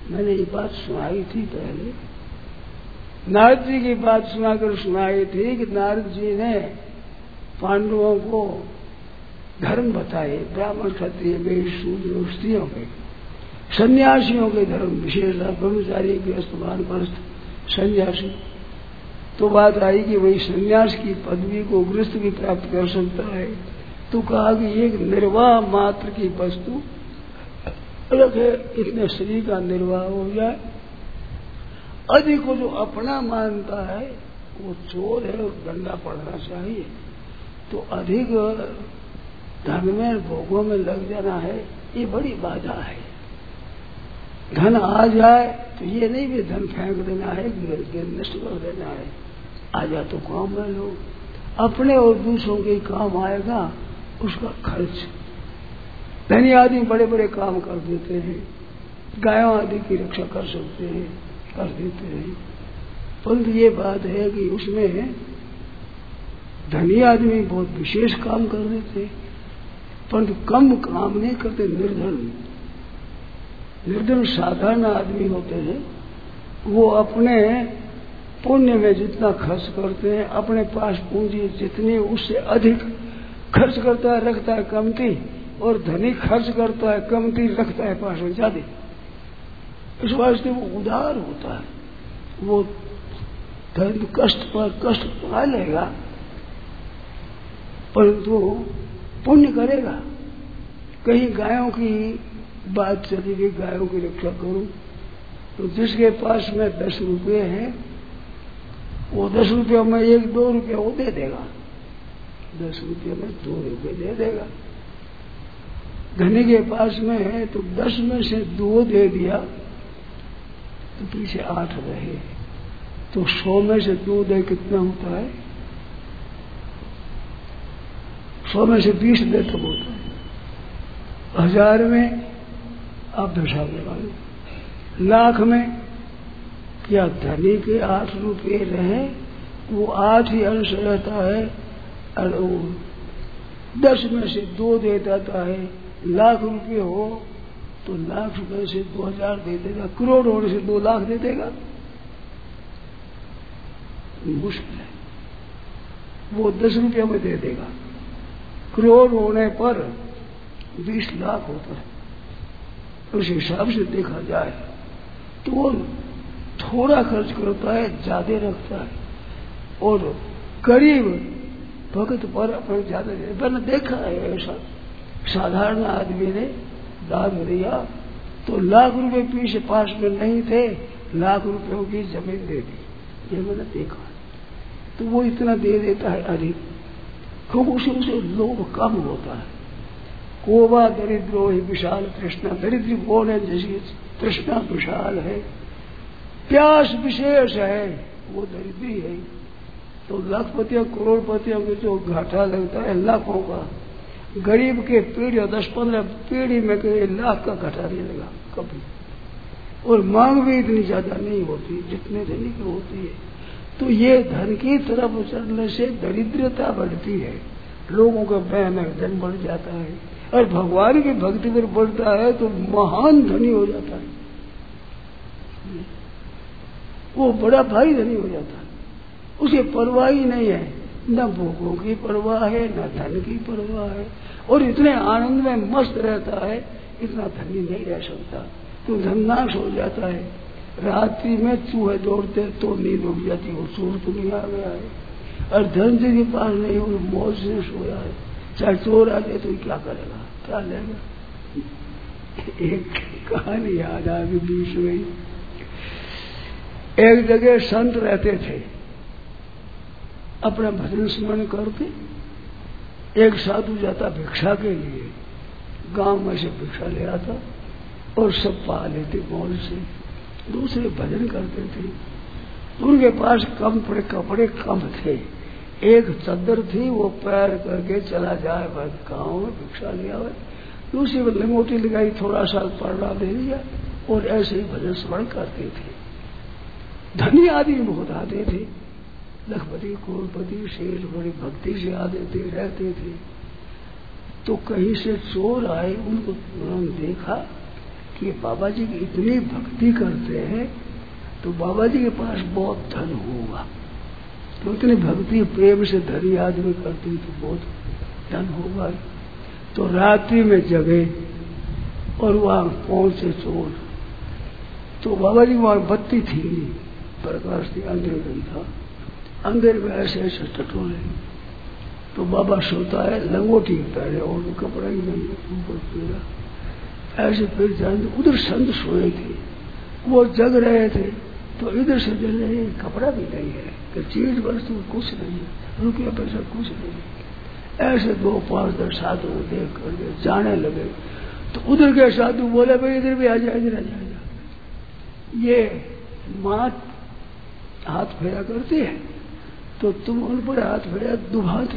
मैंने ये बात सुनाई थी पहले, नारद जी की बात सुनाकर सुनाई थी कि नारद जी ने पांडवों को धर्म बताए, ब्राह्मण क्षत्रिय वैश्य शूद्र स्त्रियों के, सन्यासियों के धर्म विशेष, ब्रह्मचारी गृहस्थ वानप्रस्थ सन्यासी। तो बात आई कि वही सन्यास की पदवी को गृहस्थ भी प्राप्त कर सकता है। तो कहा कि एक निर्वाह मात्र की वस्तु अलग है, इतने शरीर का निर्वाह हो जाए। अधिक को जो अपना मानता है वो चोर है और दंडा पड़ना चाहिए। तो अधिक धन में भोगों में लग जाना है, ये बड़ी बाधा है। धन आ जाए तो ये नहीं भी धन फेंक देना है, नष्ट कर देना है। आ जाए तो काम में लो, अपने और दूसरों के काम आएगा उसका खर्च। धनी आदमी बड़े बड़े काम कर देते हैं, गायों आदि की रक्षा कर सकते हैं, कर देते हैं। परंतु ये बात है कि उसमें धनी आदमी बहुत विशेष काम कर देते हैं, परंतु कम काम नहीं करते। निर्धन साधारण आदमी होते हैं, वो अपने पुण्य में जितना खर्च करते हैं, अपने पास पूंजी जितनी उससे अधिक खर्च करता है, रखता है कमती, और धनी खर्च करता है कमती, रखता है पास में ज्यादा। इस वास्ते वो उदार होता है, वो धन कष्ट पर कष्ट पा लेगा परंतु पुण्य करेगा। कहीं गायों की बात चली गई, गायों की रक्षा करूं, तो जिसके पास में 10 रुपये हैं वो 10 रुपये में 1-2 रुपये वो दे देगा, 10 रुपये में 2 रुपये दे देगा। धनी के पास में है तो 10 में से 2 दे दिया तो पीछे 8 रहे, तो 100 में से 2 दे कितना होता है? 100 में से 20 दे तो होता है। 1000 में आप हिसाब लगा लो, लाख में क्या धनी के 8 रुपये रहे, वो 8 ही अंश रहता है, और 10 में से 2 दे देता है। लाख रुपये हो तो लाख रुपये से 2000 दे देगा, करोड़ होने से 2 लाख दे देगा, मुश्किल है। वो 10 रुपये में दे देगा, करोड़ होने पर 20 लाख होता है। उस हिसाब से देखा जाए तो वो थोड़ा खर्च करता है, ज्यादा रखता है, और गरीब भगत पर अपने ज्यादा। मैंने देखा है ऐसा, साधारण आदमी ने दान दिया तो लाख रुपए पीछे पास में नहीं थे, लाख रुपयों की जमीन दे दी, ये मैंने देखा। तो वो इतना दे देता है अधिक, क्योंकि उसे लोभ कम होता है। कोबा दरिद्रो ही विशाल तृष्णा, दरिद्र कौन है जैसी तृष्णा विशाल है, प्यास विशेष है, वो दरिद्री है। तो लाखपतियों करोड़पतियों के जो घाटा लगता है लाखों का, गरीब के पीढ़ी 10-15 पीढ़ी में कई लाख का घाटा नहीं लगा कभी, और मांग भी इतनी ज्यादा नहीं होती जितने धनी की होती है। तो ये धन की तरफ चढ़ने से दरिद्रता बढ़ती है, लोगों का भयानक धन बढ़ जाता है, और भगवान की भक्ति पर बढ़ता है तो महान धनी हो जाता है, वो बड़ा भारी धनी हो जाता है। उसे परवाह ही नहीं है, न भोगों की परवाह है, न धन की परवाह है, और इतने आनंद में मस्त रहता है। इतना धनी नहीं रह सकता, तो धननाश हो जाता है। रात्रि में चूहे दौड़ते तो नींद उड़ जाती, वो चोर तो नहीं आ गया है, और धन जिसके पास नहीं वो मौज से सोया है, चाहे चोर आ जाए तो क्या करेगा, क्या लेगा। एक कहानी याद आ गई बीच में। एक जगह संत रहते थे, अपना भजन स्मरण करते। एक साधु जाता भिक्षा के लिए, गांव में से भिक्षा ले आता और सब पा लेते मौज से, दूसरे भजन करते थे। उनके पास कम पड़े कपड़े कम थे, एक चादर थी वो पैर करके चला जाए, बस गाँव में भिक्षा ले आवे, दूसरी में लंगोटी लगाई, थोड़ा सा पढ़ना दे दिया, और ऐसे ही भजन स्मरण करते थे। धनी आदमी बहुत आते थे, लखपति करोड़पति शेर बड़ी भक्ति से आते थे, रहते थे। तो कहीं से चोर आए, उनको देखा कि बाबा जी की इतनी भक्ति करते हैं तो बाबा जी के पास बहुत धन होगा। तो इतनी भक्ति प्रेम से धनी आदमी करती तो बहुत धन होगा। तो रात्रि में जगे और वहां पहुंचे चोर। तो बाबा जी वहां बत्ती थी नहीं, प्रकाश थी, अंधेर था। अंधेर में ऐसे ऐसे टटोले। तो बाबा सोता है, लंगोटी पहने और कपड़ा ही नहीं ऊपर पीड़ा ऐसे फिर जाए। उधर संत सोए थे, वो जग रहे थे। तो इधर से जल रहे, कपड़ा भी नहीं है कि चीज वस्तु कुछ नहीं है, रुपया पैसा कुछ नहीं है। ऐसे 2, 5, 10 साधु को देख करके जाने लगे। तो उधर के साधु बोले भाई इधर भी आ जा, इधर आ जा। ये माँ हाथ फेरा करती है तो तुम उन पर हाथ फेरा दुभात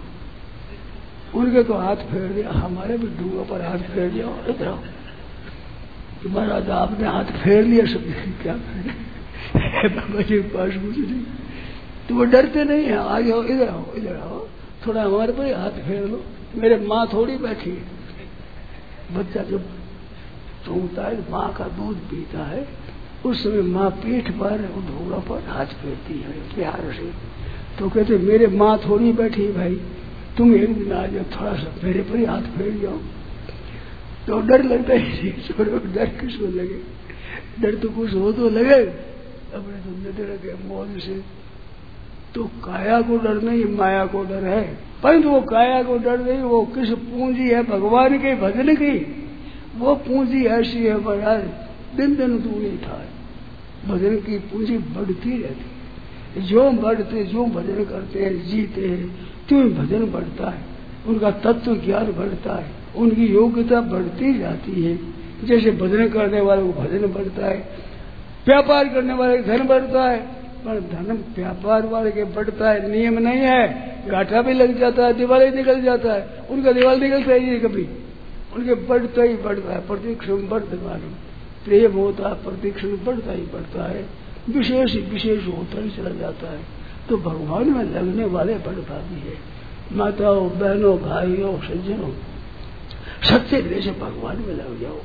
लोग। उनके तो हाथ फेर दिया, हमारे भी डूंगा पर हाथ फेर दिया। इधर आओ तुम्हारा तो आपने हाथ फेर लिया, सब क्या फेरे बाबा जी के पास कुछ नहीं। तो वो डरते नहीं है, आ जाओ इधर आओ, इधर आओ, थोड़ा हमारे पर हाथ फेर लो। मेरे माँ थोड़ी बैठी है। बच्चा जब सूंघता है, माँ का दूध पीता है, उस समय माँ पीठ पर ढोड़ा पर हाथ फेरती है प्यार से। तो कहते मेरे माँ थोड़ी बैठी भाई, तुम एक दिन आ जाओ, थोड़ा सा मेरे पर ही हाथ फेर जाओ। तो डर लगता है, डर किसको लगे? डर तो कुछ हो तो लगे, अपने तो नजर लगे मौज से। तो काया को डर नहीं, माया को डर है। परंतु वो काया को डर नहीं, वो किस पूंजी है भगवान के भजन की। वो पूंजी ऐसी है महाराज, दिन दिन दूनी था। भजन की पूंजी बढ़ती रहती है। जो बढ़ते, जो भजन करते हैं, जीते हैं, तो भजन बढ़ता है, उनका तत्व ज्ञान बढ़ता है, उनकी योग्यता बढ़ती जाती है। जैसे भजन करने वाले को भजन बढ़ता है, व्यापार करने वाले का धन बढ़ता है। पर धन व्यापार वाले के बढ़ता है, नियम नहीं है। घाटा भी लग जाता है, दिवाली निकल जाता है, उनका दिवाली निकलता ही नहीं कभी। उनके बढ़ता ही बढ़ता है, प्रतिक्षण वर्धमान। प्रेम होता है, प्रतिक्षण बढ़ता ही बढ़ता है, विशेष विशेष होता ही चला जाता है। तो भगवान में लगने वाले बढ़ता भी है। माताओं, बहनों, भाइयों, सज्जनों, सच्चे दिल से भगवान में लग जाओ।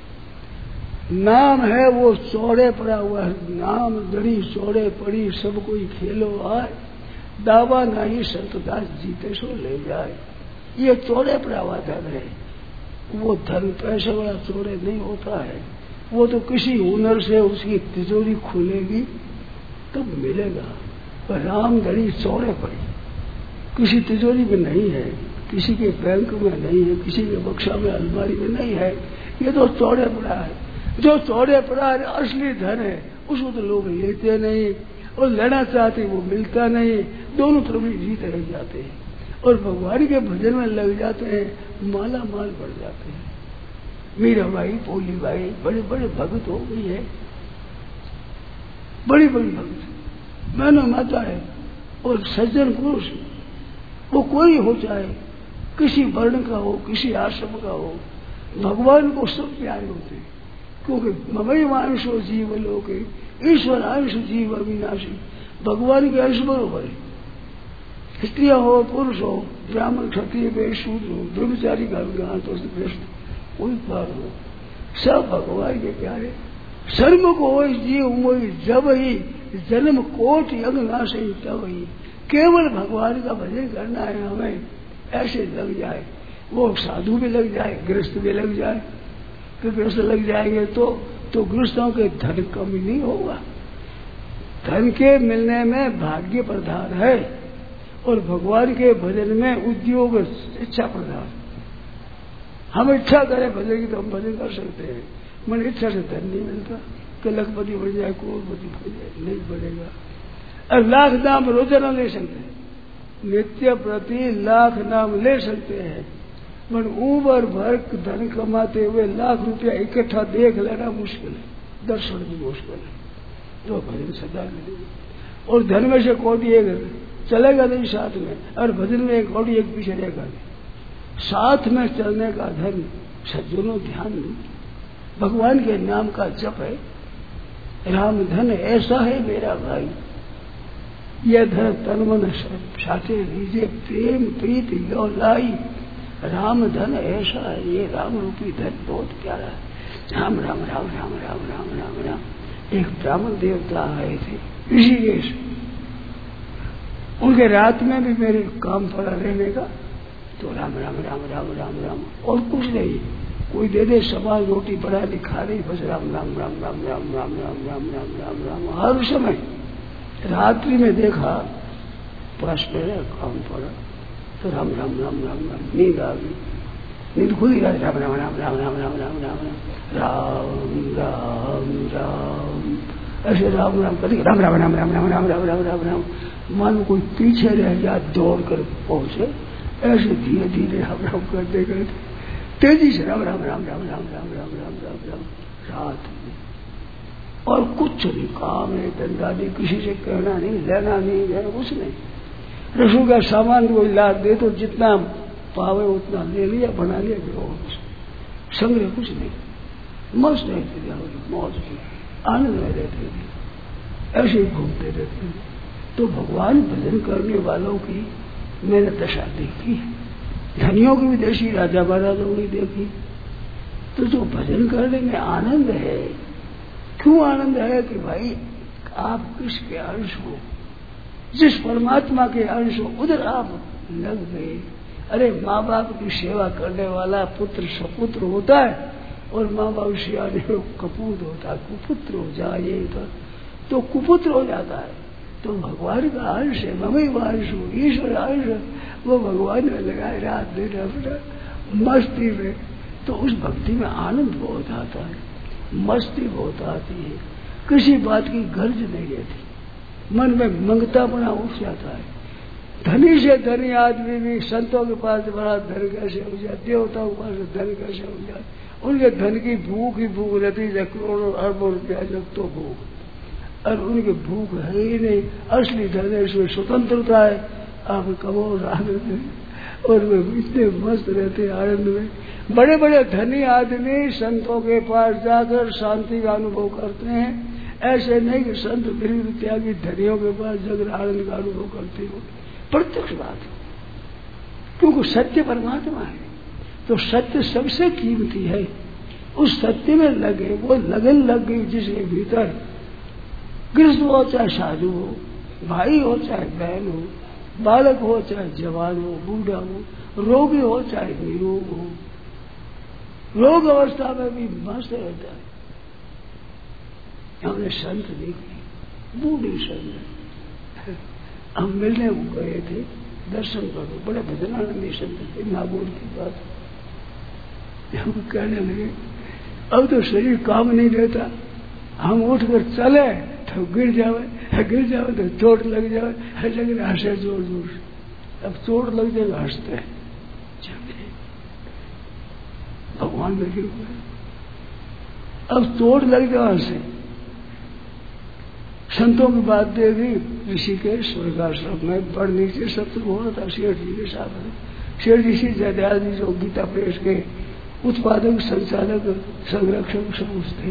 नाम है वो चौड़े पड़ा हुआ है, नाम दड़ी चौड़े पड़ी, सब कोई खेलो आए, दावा नहीं संतदास जीते सो ले जाए। ये चौड़े पड़ा हुआ धन है। वो धन पैसे वाला चौड़े नहीं होता है, वो तो किसी हुनर से उसकी तिजोरी खुलेगी तब मिलेगा। पर राम दड़ी चौड़े पड़ी, किसी तिजोरी में नहीं है, किसी के बैंक में नहीं है, किसी के बक्सा में अलमारी में नहीं है। ये तो चौड़े पड़ा है। जो चौड़े पड़ा है असली धन है, उसको तो लोग लेते नहीं, और लेना चाहते वो मिलता नहीं। दोनों तरफ ही जीत रह जाते हैं, और भगवान के भजन में लग जाते हैं, माला माल बढ़ जाते हैं। मीराबाई, पोली बाई बड़े बड़े भक्त हो गई है, बड़ी बड़ी भक्त मैंने माता है। और सज्जन पुरुष वो कोई हो, चाहे किसी वर्ण का हो, किसी आश्रम का हो, भगवान को सब प्यारे होते हैं। क्योंकि ममई मानुषो जीव लोके ईश्वर आयुष जीव अविनाशी। भगवान के अंश बरोबर है। स्त्रियां हो, पुरुष हो, ब्राह्मण, क्षत्रिय, वैश्य, शूद्र हो, ब्रह्मचारी का कोई बात हो, सब भगवान के प्यारे। सर्व को हो जीव मोई जब ही जन्म कोट यज्ञ नाश तब ही। केवल भगवान का भजन करना है हमें, ऐसे लग जाए। वो साधु भी लग जाए, गृहस्थ भी लग जाए। तो गृहस्थ लग जाएंगे तो गृहस्थों के धन कमी नहीं होगा। धन के मिलने में भाग्य प्रधान है, और भगवान के भजन में उद्योग इच्छा प्रधान। हम इच्छा करें भजन की तो हम भजन कर सकते हैं, मन इच्छा से धन नहीं मिलता। कि लखपति बढ़ जाए, करोड़पति बढ़ जाए, नहीं बढ़ेगा। और लाख नाम रोजाना ले सकते हैं, नित्य प्रति लाख नाम ले सकते हैं, पर उबर भर धन कमाते हुए लाख रुपया इकट्ठा देख लेना मुश्किल है, दर्शन भी मुश्किल है। तो भजन सदा मिलेगा। और धन में से कौड़ी एक चलेगा नहीं साथ में, और भजन में एक कौड़ी एक पीछे रहेगा नहीं। साथ में चलने का धन सज्जनों ध्यान दो, भगवान के नाम का जप है। राम धन ऐसा है मेरा भाई, यह धन तन मन साथे लीजिए, प्रेम प्रीत यो लाई। राम धन ऐसा है, ये राम रूपी धन बहुत प्यारा है। राम राम राम राम राम राम राम राम। एक ब्राह्मण देवता आए थे ऋषिकेश, उनके रात में भी मेरे काम पड़ा रहने का, तो राम राम राम राम राम राम और कुछ नहीं, कोई दे दे सवाल रोटी बना दी खा रही, बस राम राम राम राम राम राम राम राम राम राम राम हर समय। रात्रि में देखा पास मेरा काम पड़ा, तो राम राम राम राम राम नींद आ गई, नींद खुली राम राम राम राम राम राम राम राम राम राम राम राम ऐसे राम राम करके राम राम राम राम राम राम राम राम राम राम। मानो कोई पीछे रह गया दौड़ कर पहुंचे, ऐसे धीरे धीरे राम राम करते करते तेजी से राम राम राम राम राम राम राम राम राम राम रात में। और कुछ नहीं, काम नहीं, धंधा नहीं, किसी से कहना नहीं, लेना नहीं, देना कुछ नहीं। रसोई का सामान कोई ला दे तो जितना पावे उतना ले लिया, बना लिया, संग्रह कुछ नहीं, मस्त रहते थे, मौज की आनंद में रहते थे, ऐसे ही घूमते रहते थे। तो भगवान भजन करने वालों की मैंने दशा देखी है, धनियों की भी देशी राजा महाराजों की देखी। तो जो भजन करने में आनंद है, क्यों आनंद है कि भाई आप किसके अंश हो, जिस परमात्मा के अंश हो उधर आप लग गए। अरे माँ बाप की सेवा करने वाला पुत्र सपुत्र होता है, और माँ बाप सेवा नहीं कपूत होता है, कुपुत्र हो जाए तो कुपुत्र हो जाता है। तो भगवान का अंश है, मम्मी अंश हो, ईश्वर अंश, वो भगवान में लगाए रात दिन अपना मस्ती में। तो उस भक्ति में आनंद बहुत आता है, मस्ती बहुत आती है, किसी बात की गर्ज नहीं रहती, मन में मंगतापना उठ जाता है। धनी से धनी आदमी भी संतों के पास बड़ा धन कैसे हो जाए, देवताओं के पास धन कैसे हो जाए, उनके धन की भूख ही भूख रहती है, करोड़ों अरबों रुपया जब तो भूख, और उनकी भूख है ही नहीं। असली धन है, इसमें स्वतंत्रता है, आप कहो आनंद है, और वे इतने मस्त रहते आनंद में। बड़े बड़े धनी आदमी संतों के पास जाकर शांति का अनुभव करते हैं, ऐसे नहीं कि संत गरीब त्यागी धनियों के पास जाकर आनंद का अनुभव करते हो। प्रत्यक्ष बात है, क्योंकि सत्य परमात्मा है, तो सत्य सबसे कीमती है। उस सत्य में लगे, वो लगन लग गई जिसके भीतर, गृहस्थ हो चाहे साधु हो, भाई हो चाहे बहन हो, बालक हो चाहे जवान हो, बूढ़ा हो, रोगी हो चाहे निरोग हो, रोग अवस्था में भी मस्त रहता है। हमने संत देखे, बूढ़े संत, हम मिलने को गए थे, दर्शन करो, बड़े भजनानंदी संत थे, नागौर की बात। हम कहने लगे अब तो शरीर काम नहीं देता, हम उठकर चले तो गिर जावे तो चोट लग जाए, लेकिन हंसे जोर जोर से। अब चोट लग जाएगा हंसते हैं, भगवान में गिर गए, अब चोट लग जाए हंसे। संतों की बात देखी, ऋषिकेश स्वर्गाश्रम में बड़ नीचे सत्य हो रहा था, शेठ जी के साथ। शेठ जी श्री जयदयाल जी जो गीता प्रेस के उत्पादक, संचालक, संरक्षक सब थे।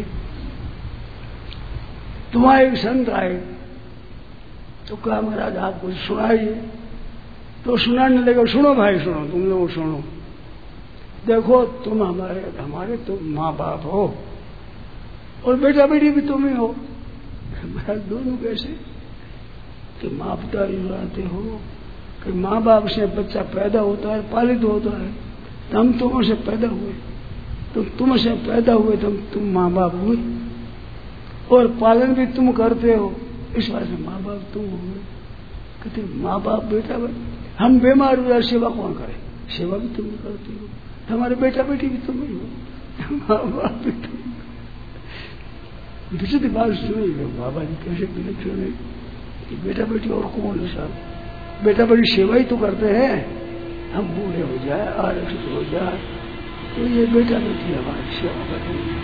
तुम्हारे एक संत आए तो कहा महाराज आप कुछ सुनाइए। तो सुनाने लगे, सुनो भाई सुनो, तुम लोग सुनो, देखो तुम हमारे तुम माँ बाप हो, और बेटा बेटी भी तुम ही हो। महाराज दोनों कैसे? कि माँ पिता जुड़ाते हो, कि माँ बाप से बच्चा पैदा होता है, पालित होता है, तो हम तुमसे पैदा हुए, तो तुमसे पैदा हुए तो तुम माँ बाप हुए, और पालन भी तुम करते हो, इस बात से माँ बाप तुम हो गए। कहते माँ बाप बेटा हम बीमार हुआ, सेवा कौन करे? सेवा भी तुम करते हो, हमारे बेटा बेटी भी तुम ही हो, माँ बाप भी तुम। दूसरी बात सुनी बाबा जी कैसे विलक्षण है कि बेटा बेटी और कौन है साहब, बेटा बेटी सेवा ही तो करते हैं। हम बूढ़े हो जाए, आरक्षित हो जाए, तो ये बेटा बेटी हमारी सेवा करेंगे।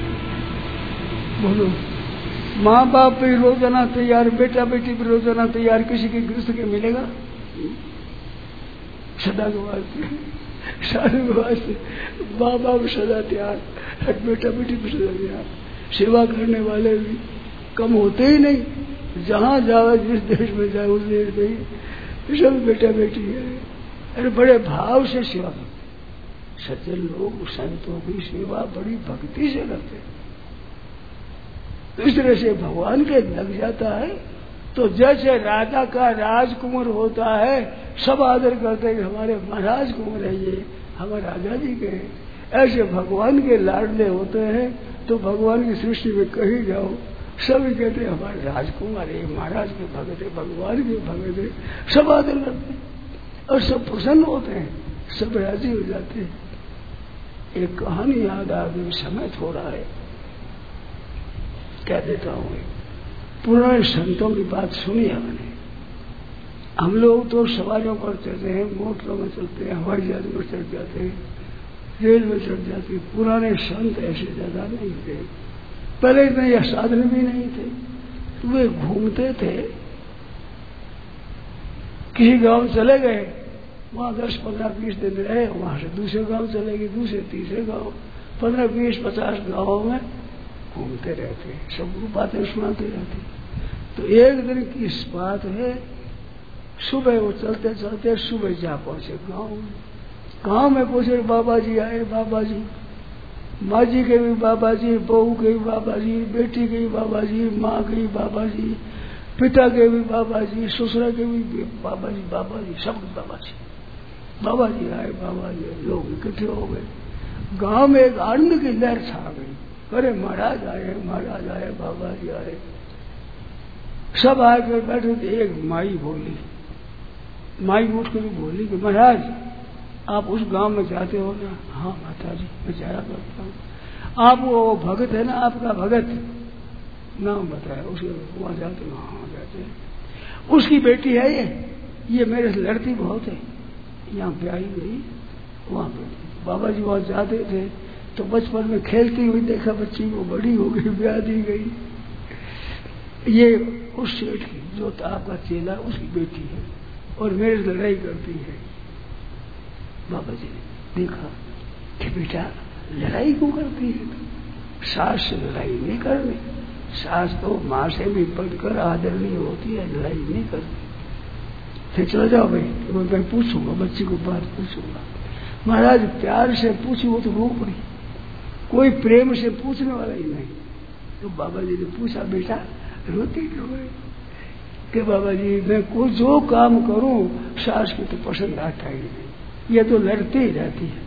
बोलो, माँ बाप भी रोजाना तैयार, बेटा बेटी भी रोजाना तैयार, किसी के गृहस्थ के मिलेगा? सदा के वास्ते, सारे के वास्ते माँ बाप सदा तैयार, बेटा बेटी भी सदा तैयार। सेवा करने वाले भी कम होते ही नहीं, जहाँ जावे जिस देश में जाए उस देश में ही सब बेटा बेटी है। अरे बड़े भाव से सेवा करते, सज्जन लोग संतों की सेवा बड़ी भक्ति से करते हैं। इस तरह से भगवान के लग जाता है तो जैसे राजा का राजकुमार होता है, सब आदर करते हैं कि हमारे महाराज कुमार है, ये हमारे राजा जी के हैं। ऐसे भगवान के लाडले होते हैं तो भगवान की सृष्टि में कहीं जाओ सभी कहते हैं हमारे राजकुमार है, महाराज के भगत है, भगवान के भगत है, सब आदर करते हैं और सब प्रसन्न होते हैं, सब राजी हो जाते हैं। एक कहानी याद आ गई, समय थोड़ा है, कह देता हूँ। पुराने संतों की बात सुनी हमने। हम लोग तो सवारियों पर चलते हैं, मोटरों में चलते हैं, हवाई जहाज में चढ़ जाते हैं, रेल में चढ़ जाते हैं। पुराने संत ऐसे ज्यादा नहीं थे, पहले इतने यह साधन भी नहीं थे, तो वे घूमते थे। किसी गांव चले गए, वहां 10, 15, 20 दिन रहे, वहां से दूसरे गांव चले गए, दूसरे तीसरे गांव, 15, 20, 50 गांवों में घूमते रहते, सबको बातें सुनाते रहते। तो एक दिन की इस बात है, सुबह वो चलते चलते सुबह जा पहुंचे गांव में। गांव में पूछे बाबा जी आए, बाबा जी, माँ जी के भी बाबा जी, बहू के भी बाबा जी, बेटी के भी बाबा जी, माँ के भी बाबा जी, पिता के भी बाबा जी, ससुरा के भी बाबा जी, सब बाबा जी। बाबा जी आए, बाबा जी, लोग इकट्ठे हो गए। गांव में एक आनंद की लहर छा गई। अरे महाराज आए, महाराज आए, बाबा जी आए। सब आके बैठे थे। एक माई बोली, माई उठ कर बोली कि महाराज आप उस गांव में जाते हो ना? हाँ माता जी मैं जाया करता हूँ। आप वो भगत है ना, आपका भगत, नाम बताया उसके, वहां जाते हो? हाँ जाते हैं। उसकी बेटी है ये मेरे से लड़ती बहुत है, यहाँ ब्याही गई, वहां पे बाबा जी वहां जाते थे तो बचपन में खेलती हुई देखा, बच्ची वो बड़ी हो गई, ब्याह दी गई। ये उस सेठ की जो आपका चेला उसकी बेटी है और मेरे से लड़ाई करती है। बाबा जी ने देखा कि बेटा लड़ाई क्यों करती है? सास से लड़ाई नहीं करनी, सास तो माँ से भी बढ़कर आदरणीय होती है, लड़ाई नहीं करती। फिर चलो जाओ भाई, तो मैं पूछूंगा, बच्ची को बात पूछूंगा। महाराज प्यार से पूछी, वो तो रो पड़ी, कोई प्रेम से पूछने वाला ही नहीं। तो बाबा जी ने पूछा बेटा रोती क्यों है? कि बाबा जी मैं कोई जो काम करूं सास की तो पसंद आता ही नहीं, ये तो लड़ती ही रहती है।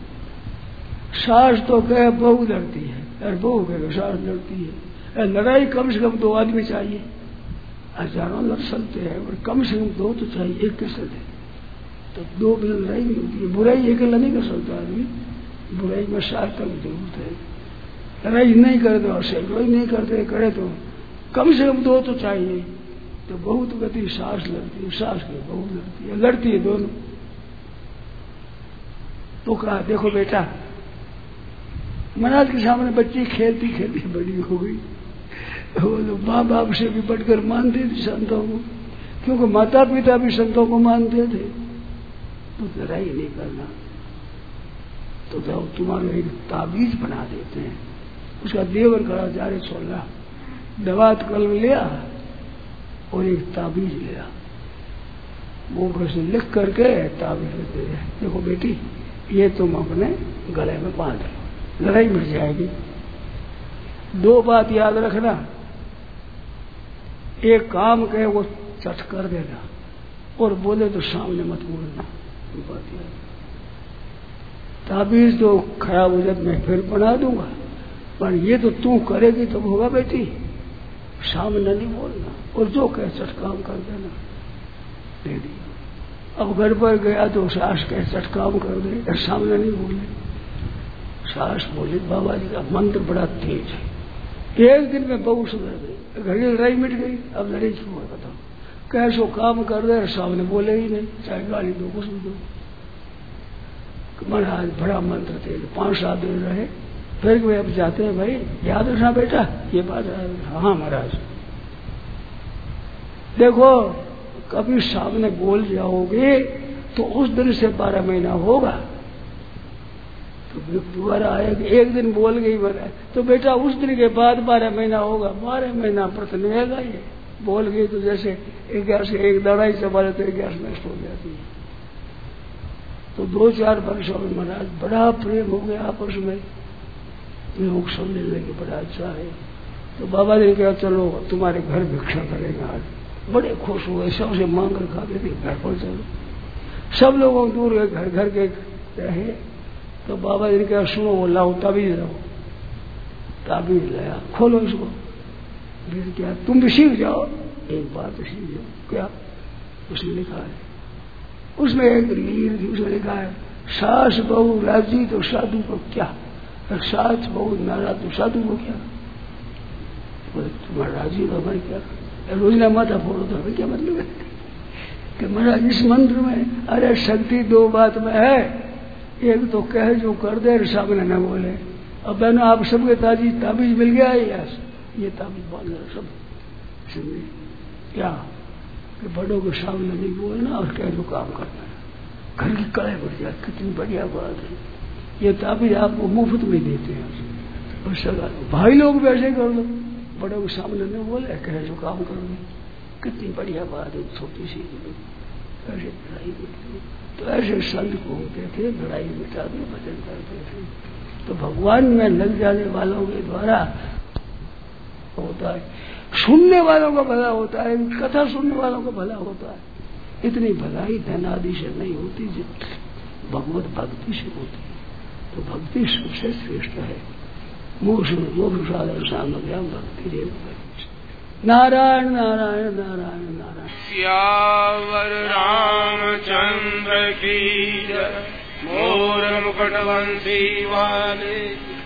सास तो कहे बहू लड़ती है और बहू कहे सास लड़ती है। लड़ाई कम से कम 2 आदमी चाहिए, हजारों लड़ सकते हैं और कम से कम 2 तो चाहिए, एक के साथ तो 2 बिना लड़ाई नहीं होती है। बुराई अकेला नहीं कर सकता आदमी, बुराई में साथ तक जरूरत है। लड़ाई नहीं करते और सैकड़ों नहीं करते, करे तो कम से कम 2 तो चाहिए। तो बहुत गति सास लड़ती है, सास की बहू लड़ती है, लड़ती है दोनों। तो कहा देखो बेटा, महाराज के सामने बच्ची खेलती खेलती बड़ी हो गई। वो लोग माँ बाप से भी बढ़कर मानते थे संतों को, क्योंकि माता पिता भी संतों को मानते थे। तो लड़ाई नहीं करना, तो जाओ तुम्हारे एक ताबीज बना देते हैं। उसका देवर करा जा रहे 16 दवात कलम लिया और एक ताबीज लिया, वो से लिख करके ताबीज देते हैं। देखो बेटी ये तुम अपने गले में बांध लो, लड़ाई मिट जाएगी। 2 बात याद रखना, एक काम कहे वो चट कर देना और बोले तो सामने मत बोलना। बात याद, ताबीज तो खराब हो जाए मैं फिर बना दूंगा, पर ये तो तू करेगी तो होगा बेटी, सामने नहीं बोलना और जो कहे चट काम कर देना। दे दिया। अब घर पर गया तो सास कहे चट काम कर दे और सामने नहीं बोले। सास बोली बाबा जी का मंत्र बड़ा तेज है। एक दिन में बहू सुधर गई, घर की लड़ाई मिट गई। अब लड़ाई क्यों है बताओ? कैसो काम कर दे, सामने बोले ही नहीं, चाहे गाली दो कुछ भी दो। महाराज बड़ा मंत्र तेज, 5-7 दिन रहे। फिर वे अब जाते हैं, भाई याद रखना बेटा ये बात। हाँ महाराज देखो कभी सामने बोल जाओगे तो उस दिन से 12 महीना होगा। तो दोबारा आएगा, एक दिन बोल गई महाराज तो बेटा उस दिन के बाद 12 महीना होगा। 12 महीना प्रश्न रहेगा, ये बोल गई तो जैसे 11 से 1 दवाई संभाले तो 11 नष्ट हो जाती है। तो 2-4 वर्षों में महाराज बड़ा प्रेम हो गया आपस में, लोग समझने लगे बड़ा अच्छा है। तो बाबा जी ने कहा चलो तुम्हारे घर भिक्षा करेगा आज। बड़े खुश हुए, सबसे मांग कर खा के घर पर चलो। सब लोगों दूर गए, घर घर के रहे। तो बाबा जी ने कहा सुनो, वो लाओ ताबीज लाओ। ताबीज लाया, खोलो इसको। फिर क्या तुम भी सीख जाओ, एक बात सीख जाओ। क्या उसने लिखा है, उसमें एक लीर थी, उसमें लिखा है सास बहू राजी तो साधु को क्या, सास बहू नाराज तो साधु को क्या। तुम्हारा राजी तो हमारे क्या, रोजना माथा फोड़ो तो हमें क्या मतलब है कि महाराज इस मंत्र में अरे शक्ति 2 बात में है। एक तो कह जो कर दे, सामने न बोले। अब बहनों आप सबके ताबीज मिल गया है यार, ये ताबीज बांध सब सुनिए क्या कि बड़ों के सामने नहीं बोलना और कह जो काम करना है, घर की कड़ाई बढ़ जाए। कितनी बढ़िया बात है। ये ताबीज आपको मुफ्त में देते हैं। और सगा भाई लोग भी ऐसे कर लो, बड़ों के सामने नहीं बोले, कहे जो काम कर लो। कितनी बढ़िया बात है। छोटी सी ऐसे लड़ाई मिटती, तो ऐसे संत घूमते थे, लड़ाई मिटाते भजन करते थे। तो भगवान में लग जाने वालों के द्वारा होता है, सुनने वालों का भला होता है, कथा सुनने वालों का भला होता है। इतनी भलाई धन आदि से नहीं होती, भगवत भक्ति से होती है। तो भक्ति सबसे श्रेष्ठ है। मोक्ष साधन सामग्र्याम भक्ति देव। नारायण नारायण नारायण नारायण। सियावर रामचंद्र की जय। मोर मुकुट बंसी वाले